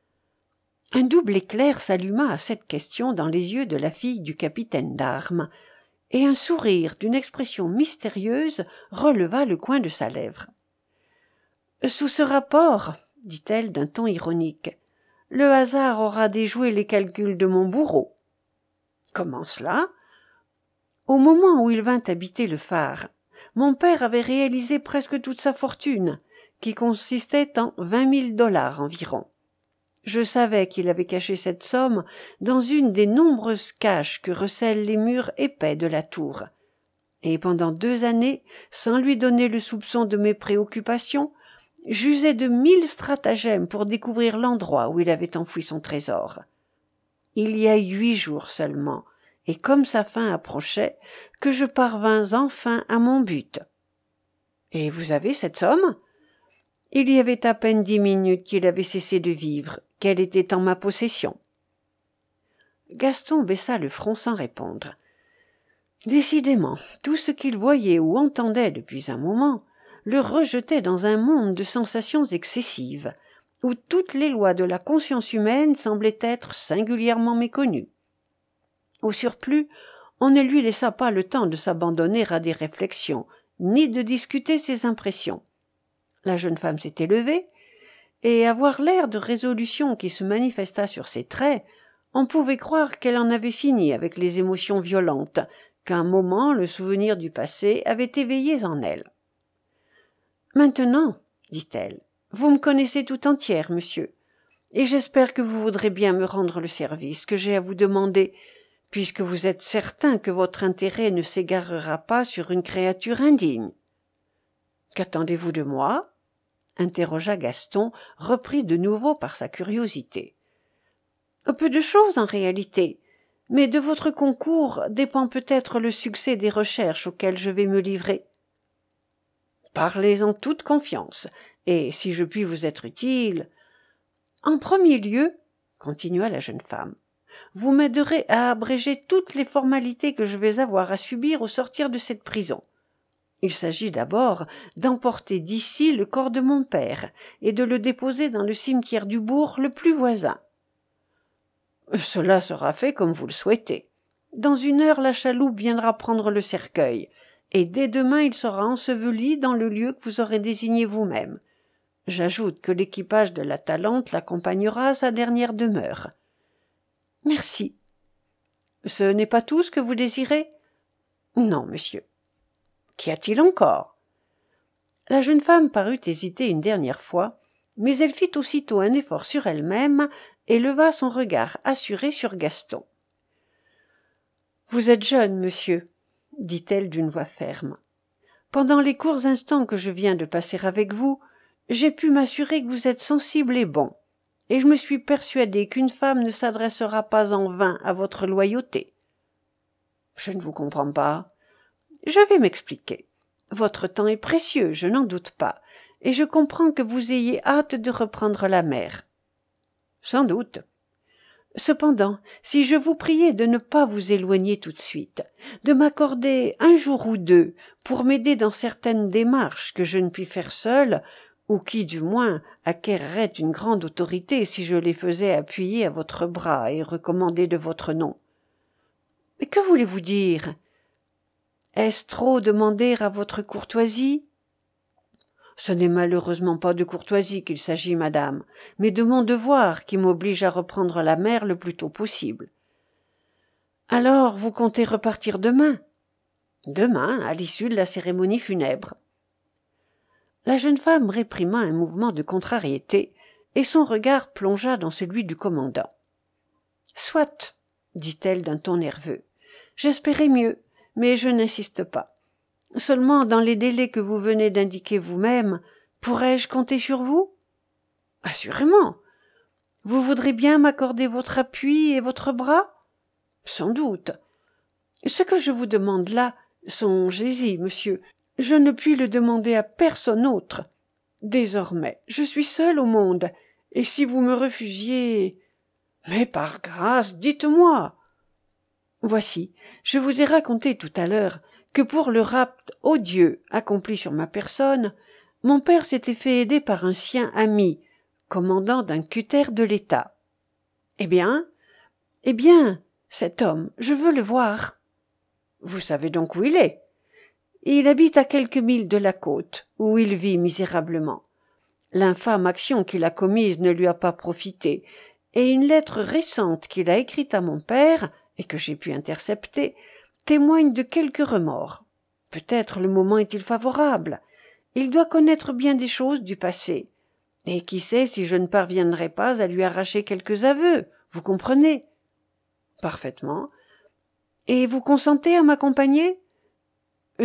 Un double éclair s'alluma à cette question dans les yeux de la fille du capitaine d'armes, et un sourire d'une expression mystérieuse releva le coin de sa lèvre. « Sous ce rapport, dit-elle d'un ton ironique, le hasard aura déjoué les calculs de mon bourreau. »« Comment cela ?» ?»« Au moment où il vint habiter le phare, mon père avait réalisé presque toute sa fortune, qui consistait en 20 000 $ environ. Je savais qu'il avait caché cette somme dans une des nombreuses caches que recèlent les murs épais de la tour. Et pendant 2 années, sans lui donner le soupçon de mes préoccupations, j'usai de 1000 stratagèmes pour découvrir l'endroit où il avait enfoui son trésor. Il y a 8 jours seulement, et comme sa fin approchait, que je parvins enfin à mon but. Et vous avez cette somme? Il y avait à peine 10 minutes qu'il avait cessé de vivre, qu'elle était en ma possession. Gaston baissa le front sans répondre. Décidément, tout ce qu'il voyait ou entendait depuis un moment le rejetait dans un monde de sensations excessives, où toutes les lois de la conscience humaine semblaient être singulièrement méconnues. Au surplus, on ne lui laissa pas le temps de s'abandonner à des réflexions, ni de discuter ses impressions. La jeune femme s'était levée, et à voir l'air de résolution qui se manifesta sur ses traits, on pouvait croire qu'elle en avait fini avec les émotions violentes qu'un moment le souvenir du passé avait éveillées en elle. « Maintenant, dit-elle, vous me connaissez tout entière, monsieur, et j'espère que vous voudrez bien me rendre le service que j'ai à vous demander, puisque vous êtes certain que votre intérêt ne s'égarera pas sur une créature indigne. »« Qu'attendez-vous de moi ?» interrogea Gaston, repris de nouveau par sa curiosité. « Peu de choses en réalité, mais de votre concours dépend peut-être le succès des recherches auxquelles je vais me livrer. »« Parlez en toute confiance, et si je puis vous être utile... »« En premier lieu, continua la jeune femme, vous m'aiderez à abréger toutes les formalités que je vais avoir à subir au sortir de cette prison. Il s'agit d'abord d'emporter d'ici le corps de mon père et de le déposer dans le cimetière du bourg le plus voisin. Cela sera fait comme vous le souhaitez. Dans 1 heure, la chaloupe viendra prendre le cercueil, et dès demain il sera enseveli dans le lieu que vous aurez désigné vous-même. J'ajoute que l'équipage de la Talente l'accompagnera à sa dernière demeure. « Merci. »« Ce n'est pas tout ce que vous désirez ? » ?»« Non, monsieur. »« Qu'y a-t-il encore ?» La jeune femme parut hésiter une dernière fois, mais elle fit aussitôt un effort sur elle-même et leva son regard assuré sur Gaston. « Vous êtes jeune, monsieur, dit-elle d'une voix ferme. Pendant les courts instants que je viens de passer avec vous, j'ai pu m'assurer que vous êtes sensible et bon, et je me suis persuadée qu'une femme ne s'adressera pas en vain à votre loyauté. »« Je ne vous comprends pas. »« Je vais m'expliquer. Votre temps est précieux, je n'en doute pas, et je comprends que vous ayez hâte de reprendre la mer. »« Sans doute. Cependant, si je vous priais de ne pas vous éloigner tout de suite, de m'accorder 1 jour ou 2 pour m'aider dans certaines démarches que je ne puis faire seule, ou qui, du moins, acquerraient une grande autorité si je les faisais appuyer à votre bras et recommander de votre nom. »« Mais que voulez-vous dire ? Est-ce trop demander à votre courtoisie ? » ?»« Ce n'est malheureusement pas de courtoisie qu'il s'agit, madame, mais de mon devoir qui m'oblige à reprendre la mer le plus tôt possible. »« Alors, vous comptez repartir demain ? » ?»« Demain, à l'issue de la cérémonie funèbre. » La jeune femme réprima un mouvement de contrariété, et son regard plongea dans celui du commandant. « Soit, dit-elle d'un ton nerveux, j'espérais mieux, mais je n'insiste pas. Seulement, dans les délais que vous venez d'indiquer vous-même, pourrais-je compter sur vous ? » ?»« Assurément. Vous voudrez bien m'accorder votre appui et votre bras ? » ?»« Sans doute. Ce que je vous demande là, songez-y, monsieur, je ne puis le demander à personne autre. Désormais, je suis seule au monde, et si vous me refusiez... Mais par grâce, dites-moi. Voici, je vous ai raconté tout à l'heure que pour le rapt odieux accompli sur ma personne, mon père s'était fait aider par un sien ami, commandant d'un cutter de l'État. Eh bien, cet homme, je veux le voir. Vous savez donc où il est ? Il habite à quelques milles de la côte, où il vit misérablement. L'infâme action qu'il a commise ne lui a pas profité, et une lettre récente qu'il a écrite à mon père, et que j'ai pu intercepter, témoigne de quelque remords. Peut-être le moment est-il favorable. Il doit connaître bien des choses du passé. Et qui sait si je ne parviendrai pas à lui arracher quelques aveux, vous comprenez ? Parfaitement. Et vous consentez à m'accompagner ?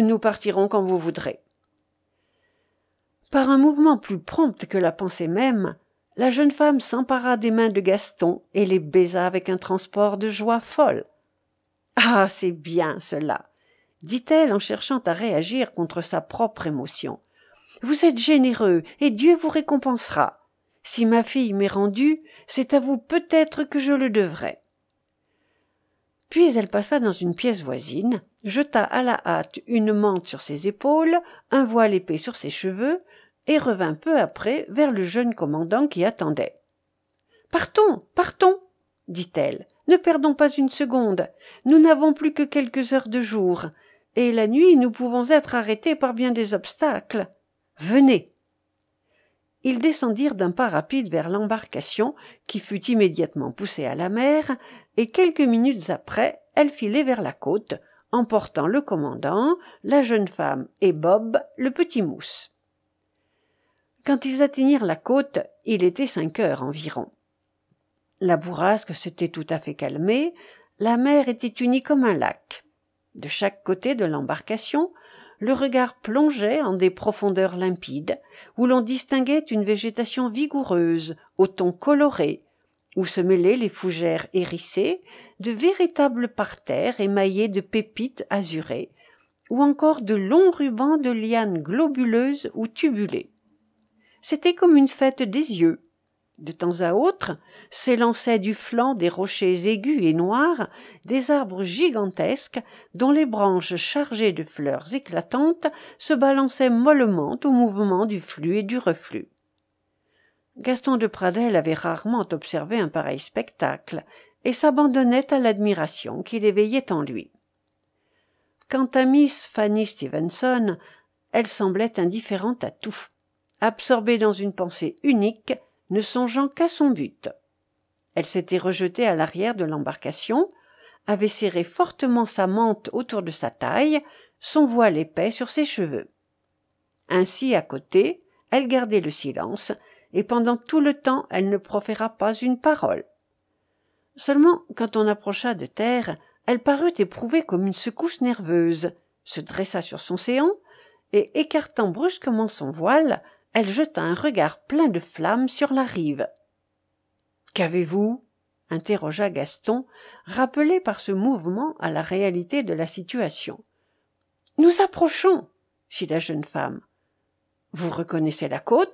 Nous partirons quand vous voudrez. Par un mouvement plus prompt que la pensée même, la jeune femme s'empara des mains de Gaston et les baisa avec un transport de joie folle. « Ah, c'est bien cela !» dit-elle en cherchant à réagir contre sa propre émotion. « Vous êtes généreux et Dieu vous récompensera. Si ma fille m'est rendue, c'est à vous peut-être que je le devrai. » Puis elle passa dans une pièce voisine, jeta à la hâte une mante sur ses épaules, un voile épais sur ses cheveux, et revint peu après vers le jeune commandant qui attendait. « Partons, partons !» dit-elle. « Ne perdons pas une seconde. Nous n'avons plus que quelques heures de jour, et la nuit nous pouvons être arrêtés par bien des obstacles. Venez !» Ils descendirent d'un pas rapide vers l'embarcation, qui fut immédiatement poussée à la mer, et quelques minutes après, elle filait vers la côte, emportant le commandant, la jeune femme et Bob, le petit mousse. Quand ils atteignirent la côte, il était 5 heures environ. La bourrasque s'était tout à fait calmée, la mer était unie comme un lac. De chaque côté de l'embarcation, le regard plongeait en des profondeurs limpides, où l'on distinguait une végétation vigoureuse, aux tons colorés, où se mêlaient les fougères hérissées, de véritables parterres émaillés de pépites azurées, ou encore de longs rubans de lianes globuleuses ou tubulées. C'était comme une fête des yeux. De temps à autre, s'élançaient du flanc des rochers aigus et noirs des arbres gigantesques dont les branches chargées de fleurs éclatantes se balançaient mollement au mouvement du flux et du reflux. Gaston de Pradelles avait rarement observé un pareil spectacle et s'abandonnait à l'admiration qu'il éveillait en lui. Quant à Miss Fanny Stevenson, elle semblait indifférente à tout, absorbée dans une pensée unique, ne songeant qu'à son but. Elle s'était rejetée à l'arrière de l'embarcation, avait serré fortement sa mante autour de sa taille, son voile épais sur ses cheveux. Ainsi, à côté, elle gardait le silence, et pendant tout le temps elle ne proféra pas une parole. Seulement, quand on approcha de terre, elle parut éprouvée comme une secousse nerveuse, se dressa sur son séant, et écartant brusquement son voile, elle jeta un regard plein de flammes sur la rive. « Qu'avez-vous » interrogea Gaston, rappelé par ce mouvement à la réalité de la situation. « Nous approchons » fit la jeune femme. « Vous reconnaissez la côte »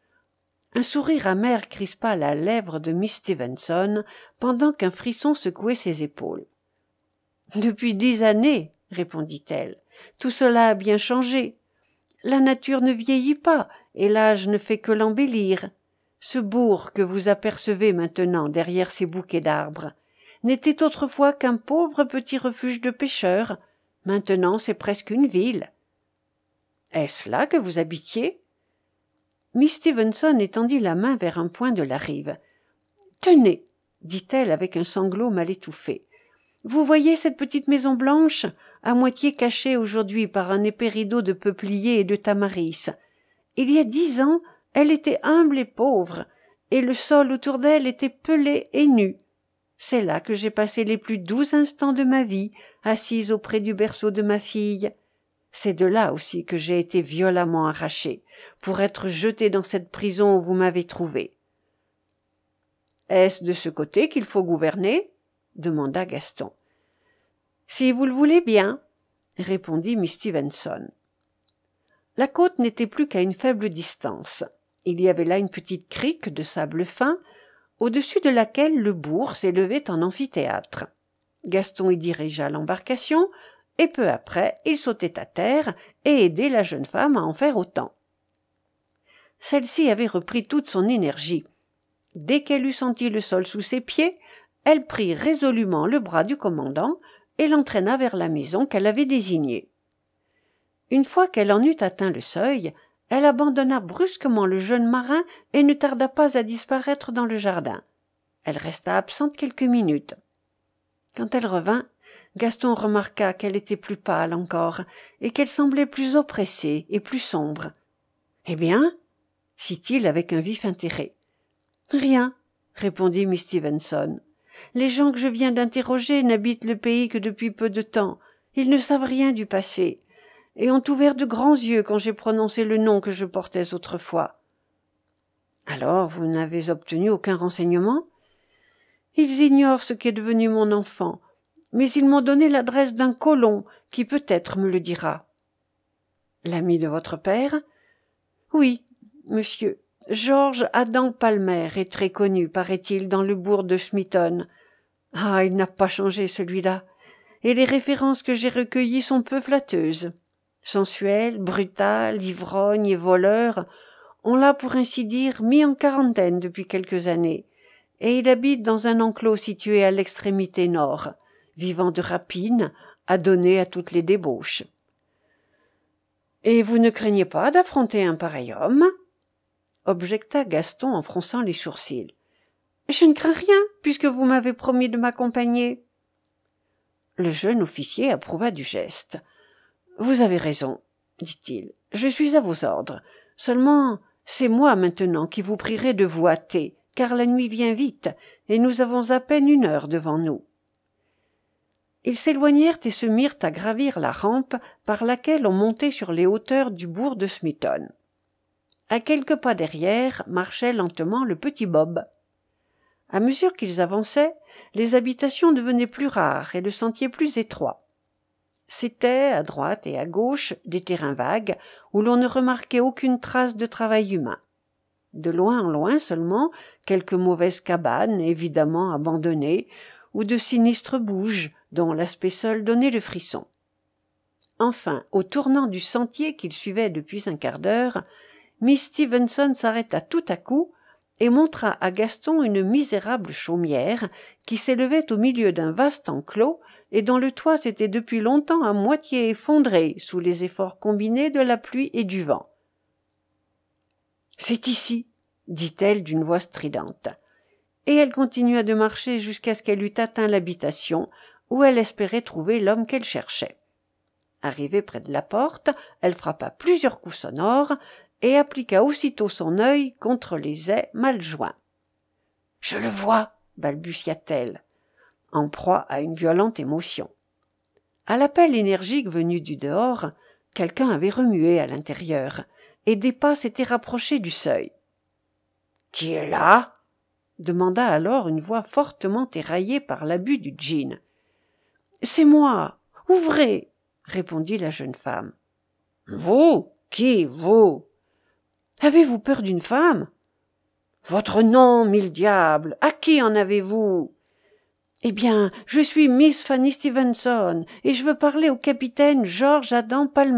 Un sourire amer crispa la lèvre de Miss Stevenson pendant qu'un frisson secouait ses épaules. « Depuis 10 années, répondit-elle, tout cela a bien changé. La nature ne vieillit pas, et l'âge ne fait que l'embellir. Ce bourg que vous apercevez maintenant derrière ces bouquets d'arbres n'était autrefois qu'un pauvre petit refuge de pêcheurs. Maintenant, c'est presque une ville. »« Est-ce là que vous habitiez ?» Miss Stevenson étendit la main vers un point de la rive. « Tenez, » dit-elle avec un sanglot mal étouffé. « Vous voyez cette petite maison blanche, à moitié cachée aujourd'hui par un épais rideau de peupliers et de tamaris. Il y a 10 ans, elle était humble et pauvre, et le sol autour d'elle était pelé et nu. C'est là que j'ai passé les plus doux instants de ma vie, assise auprès du berceau de ma fille. C'est de là aussi que j'ai été violemment arrachée, pour être jetée dans cette prison où vous m'avez trouvée. »« Est-ce de ce côté qu'il faut gouverner ?» demanda Gaston. « Si vous le voulez bien, » répondit Miss Stevenson. La côte n'était plus qu'à une faible distance. Il y avait là une petite crique de sable fin, au-dessus de laquelle le bourg s'élevait en amphithéâtre. Gaston y dirigea l'embarcation, et peu après, il sautait à terre et aidait la jeune femme à en faire autant. Celle-ci avait repris toute son énergie. Dès qu'elle eut senti le sol sous ses pieds, elle prit résolument le bras du commandant et l'entraîna vers la maison qu'elle avait désignée. Une fois qu'elle en eut atteint le seuil, elle abandonna brusquement le jeune marin et ne tarda pas à disparaître dans le jardin. Elle resta absente quelques minutes. Quand elle revint, Gaston remarqua qu'elle était plus pâle encore et qu'elle semblait plus oppressée et plus sombre. « Eh bien ?» fit-il avec un vif intérêt. « Rien, » répondit Miss Stevenson. « Les gens que je viens d'interroger n'habitent le pays que depuis peu de temps. Ils ne savent rien du passé. et ont ouvert de grands yeux quand j'ai prononcé le nom que je portais autrefois. Alors, vous n'avez obtenu aucun renseignement? Ils ignorent ce qu'est devenu mon enfant, mais ils m'ont donné l'adresse d'un colon qui peut-être me le dira. L'ami de votre père? Oui, monsieur. George Adam Palmer est très connu, paraît-il, dans le bourg de Smeaton. Ah, il n'a pas changé, celui-là. Et les références que j'ai recueillies sont peu flatteuses. Sensuel, brutal, ivrogne et voleur, on l'a pour ainsi dire mis en quarantaine depuis quelques années, et il habite dans un enclos situé à l'extrémité nord, vivant de rapine, adonné à toutes les débauches. Et vous ne craignez pas d'affronter un pareil homme? Objecta Gaston en fronçant les sourcils. Je ne crains rien, puisque vous m'avez promis de m'accompagner. Le jeune officier approuva du geste. Vous avez raison, dit-il. Je suis à vos ordres. Seulement, c'est moi maintenant qui vous prierai de vous hâter, car la nuit vient vite, et nous avons à peine 1 heure devant nous. Ils s'éloignèrent et se mirent à gravir la rampe par laquelle on montait sur les hauteurs du bourg de Smeaton. À quelques pas derrière marchait lentement le petit Bob. À mesure qu'ils avançaient, les habitations devenaient plus rares et le sentier plus étroit. C'étaient, à droite et à gauche, des terrains vagues où l'on ne remarquait aucune trace de travail humain. De loin en loin seulement, quelques mauvaises cabanes, évidemment abandonnées, ou de sinistres bouges, dont l'aspect seul donnait le frisson. Enfin, au tournant du sentier qu'ils suivaient depuis un quart d'heure, Miss Stevenson s'arrêta tout à coup et montra à Gaston une misérable chaumière qui s'élevait au milieu d'un vaste enclos et dont le toit s'était depuis longtemps à moitié effondré sous les efforts combinés de la pluie et du vent. « C'est ici, » dit-elle d'une voix stridente. Et elle continua de marcher jusqu'à ce qu'elle eût atteint l'habitation, où elle espérait trouver l'homme qu'elle cherchait. Arrivée près de la porte, elle frappa plusieurs coups sonores et appliqua aussitôt son œil contre les ais mal joints. « Je le vois !» balbutia-t-elle, en proie à une violente émotion. À l'appel énergique venu du dehors, quelqu'un avait remué à l'intérieur, et des pas s'étaient rapprochés du seuil. « Qui est là ?» demanda alors une voix fortement éraillée par l'abus du gin. « C'est moi. Ouvrez !» répondit la jeune femme. « Vous? Qui, vous? »« Avez-vous peur d'une femme ?»« Votre nom, mille diables! À qui en avez-vous ?»« Eh bien, je suis Miss Fanny Stevenson, et je veux parler au capitaine George Adam Palmer. »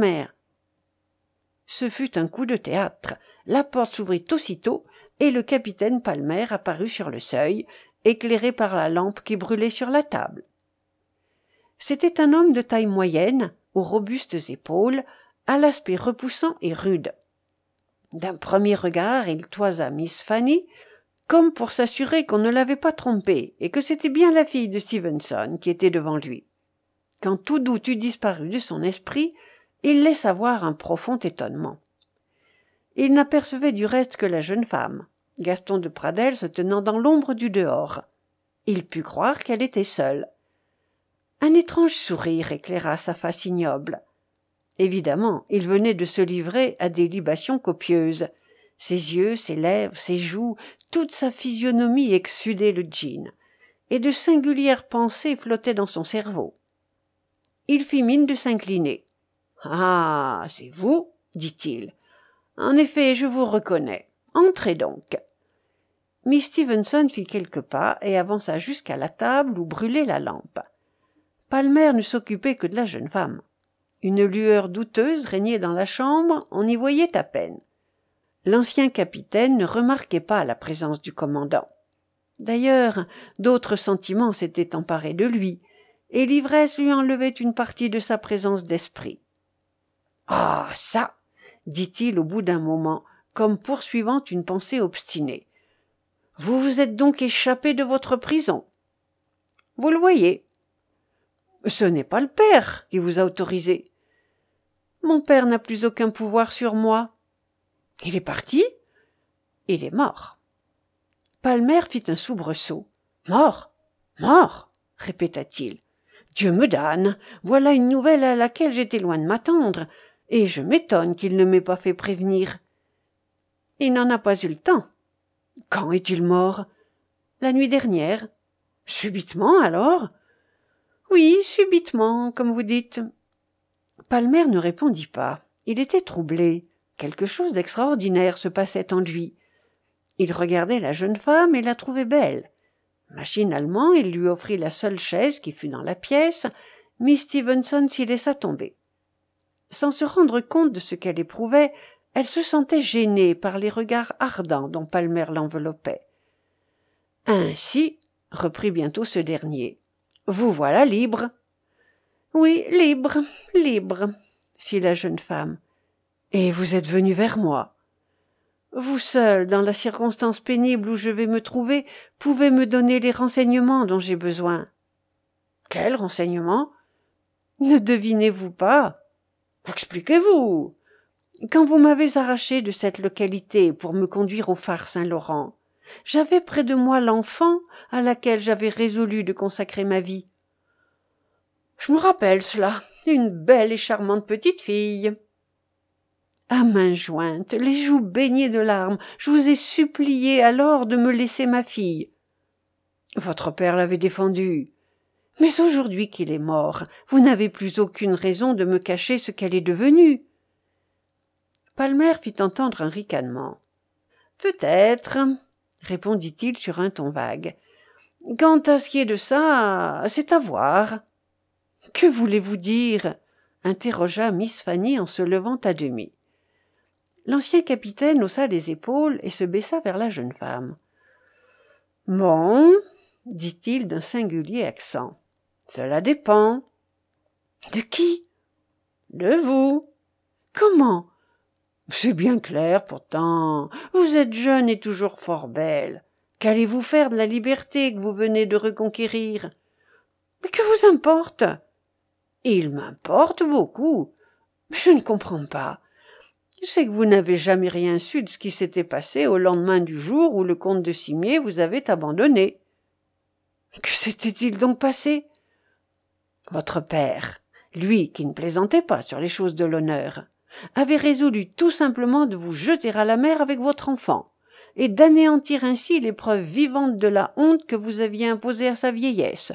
Ce fut un coup de théâtre. La porte s'ouvrit aussitôt, et le capitaine Palmer apparut sur le seuil, éclairé par la lampe qui brûlait sur la table. C'était un homme de taille moyenne, aux robustes épaules, à l'aspect repoussant et rude. D'un premier regard, il toisa Miss Fanny, comme pour s'assurer qu'on ne l'avait pas trompée et que c'était bien la fille de Stevenson qui était devant lui. Quand tout doute eut disparu de son esprit, il laissa voir un profond étonnement. Il n'apercevait du reste que la jeune femme, Gaston de Pradelles se tenant dans l'ombre du dehors. Il put croire qu'elle était seule. Un étrange sourire éclaira sa face ignoble. Évidemment, il venait de se livrer à des libations copieuses. Ses yeux, ses lèvres, ses joues, toute sa physionomie exsudait le gin, et de singulières pensées flottaient dans son cerveau. Il fit mine de s'incliner. « Ah, c'est vous, dit-il. En effet, je vous reconnais. Entrez donc. » Miss Stevenson fit quelques pas et avança jusqu'à la table où brûlait la lampe. Palmer ne s'occupait que de la jeune femme. Une lueur douteuse régnait dans la chambre, on y voyait à peine. L'ancien capitaine ne remarquait pas la présence du commandant. D'ailleurs, d'autres sentiments s'étaient emparés de lui, et l'ivresse lui enlevait une partie de sa présence d'esprit. « Ah, ça !» dit-il au bout d'un moment, comme poursuivant une pensée obstinée. « Vous vous êtes donc échappé de votre prison. Vous le voyez. Ce n'est pas le père qui vous a autorisé. Mon père n'a plus aucun pouvoir sur moi. Il est parti? Il est mort. » Palmer fit un soubresaut. « Mort? Mort? » répéta-t-il. « Dieu me damne, voilà une nouvelle à laquelle j'étais loin de m'attendre. et je m'étonne qu'il ne m'ait pas fait prévenir. Il n'en a pas eu le temps. Quand est-il mort? La nuit dernière. Subitement, alors? Oui, subitement, comme vous dites. Palmer ne répondit pas. Il était troublé. Quelque chose d'extraordinaire se passait en lui. Il regardait la jeune femme et la trouvait belle. Machinalement, il lui offrit la seule chaise qui fût dans la pièce. Miss Stevenson s'y laissa tomber. Sans se rendre compte de ce qu'elle éprouvait, elle se sentait gênée par les regards ardents dont Palmer l'enveloppait. « Ainsi, reprit bientôt ce dernier, vous voilà libre. »« Oui, libre, libre, » fit la jeune femme. « Et vous êtes venu vers moi. Vous seul, dans la circonstance pénible où je vais me trouver, pouvez me donner les renseignements dont j'ai besoin. »« Quels renseignements? Ne devinez-vous pas? Expliquez-vous. Quand vous m'avez arraché de cette localité pour me conduire au phare Saint-Laurent, j'avais près de moi l'enfant à laquelle j'avais résolu de consacrer ma vie. Je me rappelle cela, une belle et charmante petite fille. À mains jointes, les joues baignées de larmes, je vous ai supplié alors de me laisser ma fille. Votre père l'avait défendue. Mais aujourd'hui qu'il est mort, vous n'avez plus aucune raison de me cacher ce qu'elle est devenue. Palmer fit entendre un ricanement. « Peut-être, » répondit-il sur un ton vague. « Quant à ce qui est de ça, c'est à voir. »« Que voulez-vous dire ?» interrogea Miss Fanny en se levant à demi. L'ancien capitaine haussa les épaules et se baissa vers la jeune femme. « Bon, » dit-il d'un singulier accent, « cela dépend. »« De qui ?»« De vous. »« Comment ?» C'est bien clair, pourtant. Vous êtes jeune et toujours fort belle. Qu'allez-vous faire de la liberté que vous venez de reconquérir? Mais que vous importe? Il m'importe beaucoup. Mais je ne comprends pas. C'est que vous n'avez jamais rien su de ce qui s'était passé au lendemain du jour où le comte de Cimier vous avait abandonné. Que s'était-il donc passé? Votre père, lui qui ne plaisantait pas sur les choses de l'honneur, avait résolu tout simplement de vous jeter à la mer avec votre enfant, et d'anéantir ainsi les preuves vivantes de la honte que vous aviez imposée à sa vieillesse.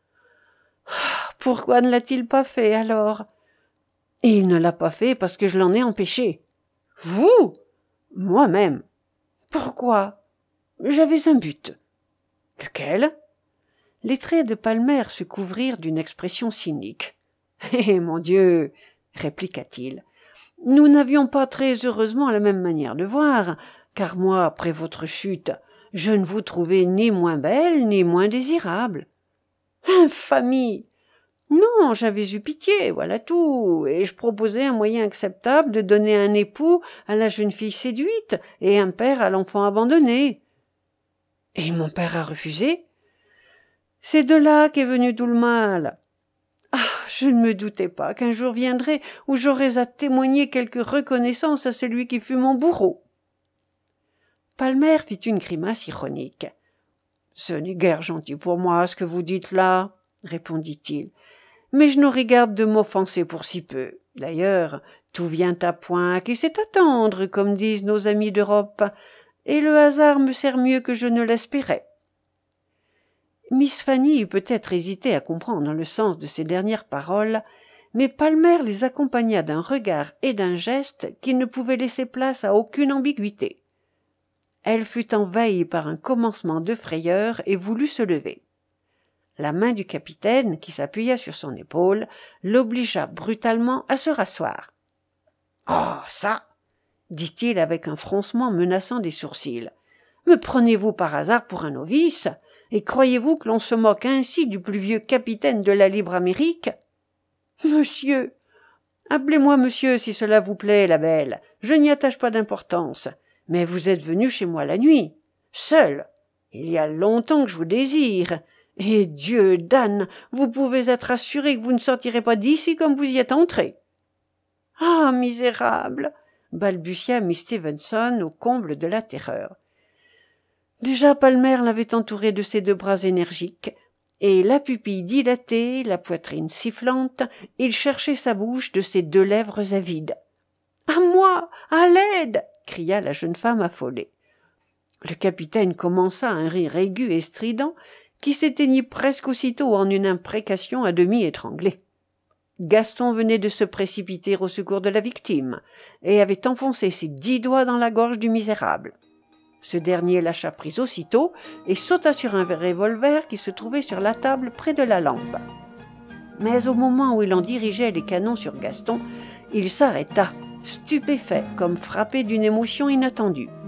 Pourquoi ne l'a-t-il pas fait, alors? Et il ne l'a pas fait parce que je l'en ai empêché. Vous? Moi-même. Pourquoi? J'avais un but. Lequel? Les traits de Palmer se couvrirent d'une expression cynique. Eh, mon Dieu, répliqua-t-il, nous n'avions pas très heureusement la même manière de voir, car moi, après votre chute, je ne vous trouvais ni moins belle, ni moins désirable. Infamie! Non, j'avais eu pitié, voilà tout, et je proposais un moyen acceptable de donner un époux à la jeune fille séduite et un père à l'enfant abandonné. Et mon père a refusé? C'est de là qu'est venu tout le mal. Ah, je ne me doutais pas qu'un jour viendrait où j'aurais à témoigner quelque reconnaissance à celui qui fut mon bourreau. Palmer fit une grimace ironique. « Ce n'est guère gentil pour moi, ce que vous dites là, » répondit-il. « Mais je n'aurais garde de m'offenser pour si peu. D'ailleurs, tout vient à point, à qui sait attendre, comme disent nos amis d'Europe, et le hasard me sert mieux que je ne l'espérais. » Miss Fanny eut peut-être hésité à comprendre le sens de ces dernières paroles, mais Palmer les accompagna d'un regard et d'un geste qui ne pouvaient laisser place à aucune ambiguïté. Elle fut envahie par un commencement de frayeur et voulut se lever. La main du capitaine, qui s'appuya sur son épaule, l'obligea brutalement à se rasseoir. « Ah, ça !» dit-il avec un froncement menaçant des sourcils. « Me prenez-vous par hasard pour un novice ? Et croyez-vous que l'on se moque ainsi du plus vieux capitaine de la libre Amérique? Monsieur, appelez-moi monsieur si cela vous plaît, la belle, je n'y attache pas d'importance, mais vous êtes venu chez moi la nuit, seul. Il y a longtemps que je vous désire, et Dieu d'Anne, vous pouvez être assuré que vous ne sortirez pas d'ici comme vous y êtes entré. Ah, misérable, balbutia Miss Stevenson au comble de la terreur. Déjà Palmer l'avait entouré de ses deux bras énergiques, et la pupille dilatée, la poitrine sifflante, il cherchait sa bouche de ses 2 lèvres avides. « À moi! À l'aide !» cria la jeune femme affolée. Le capitaine commença un rire aigu et strident qui s'éteignit presque aussitôt en une imprécation à demi étranglée. Gaston venait de se précipiter au secours de la victime et avait enfoncé ses 10 doigts dans la gorge du misérable. Ce dernier lâcha prise aussitôt et sauta sur un revolver qui se trouvait sur la table près de la lampe. Mais au moment où il en dirigeait les canons sur Gaston, il s'arrêta, stupéfait, comme frappé d'une émotion inattendue.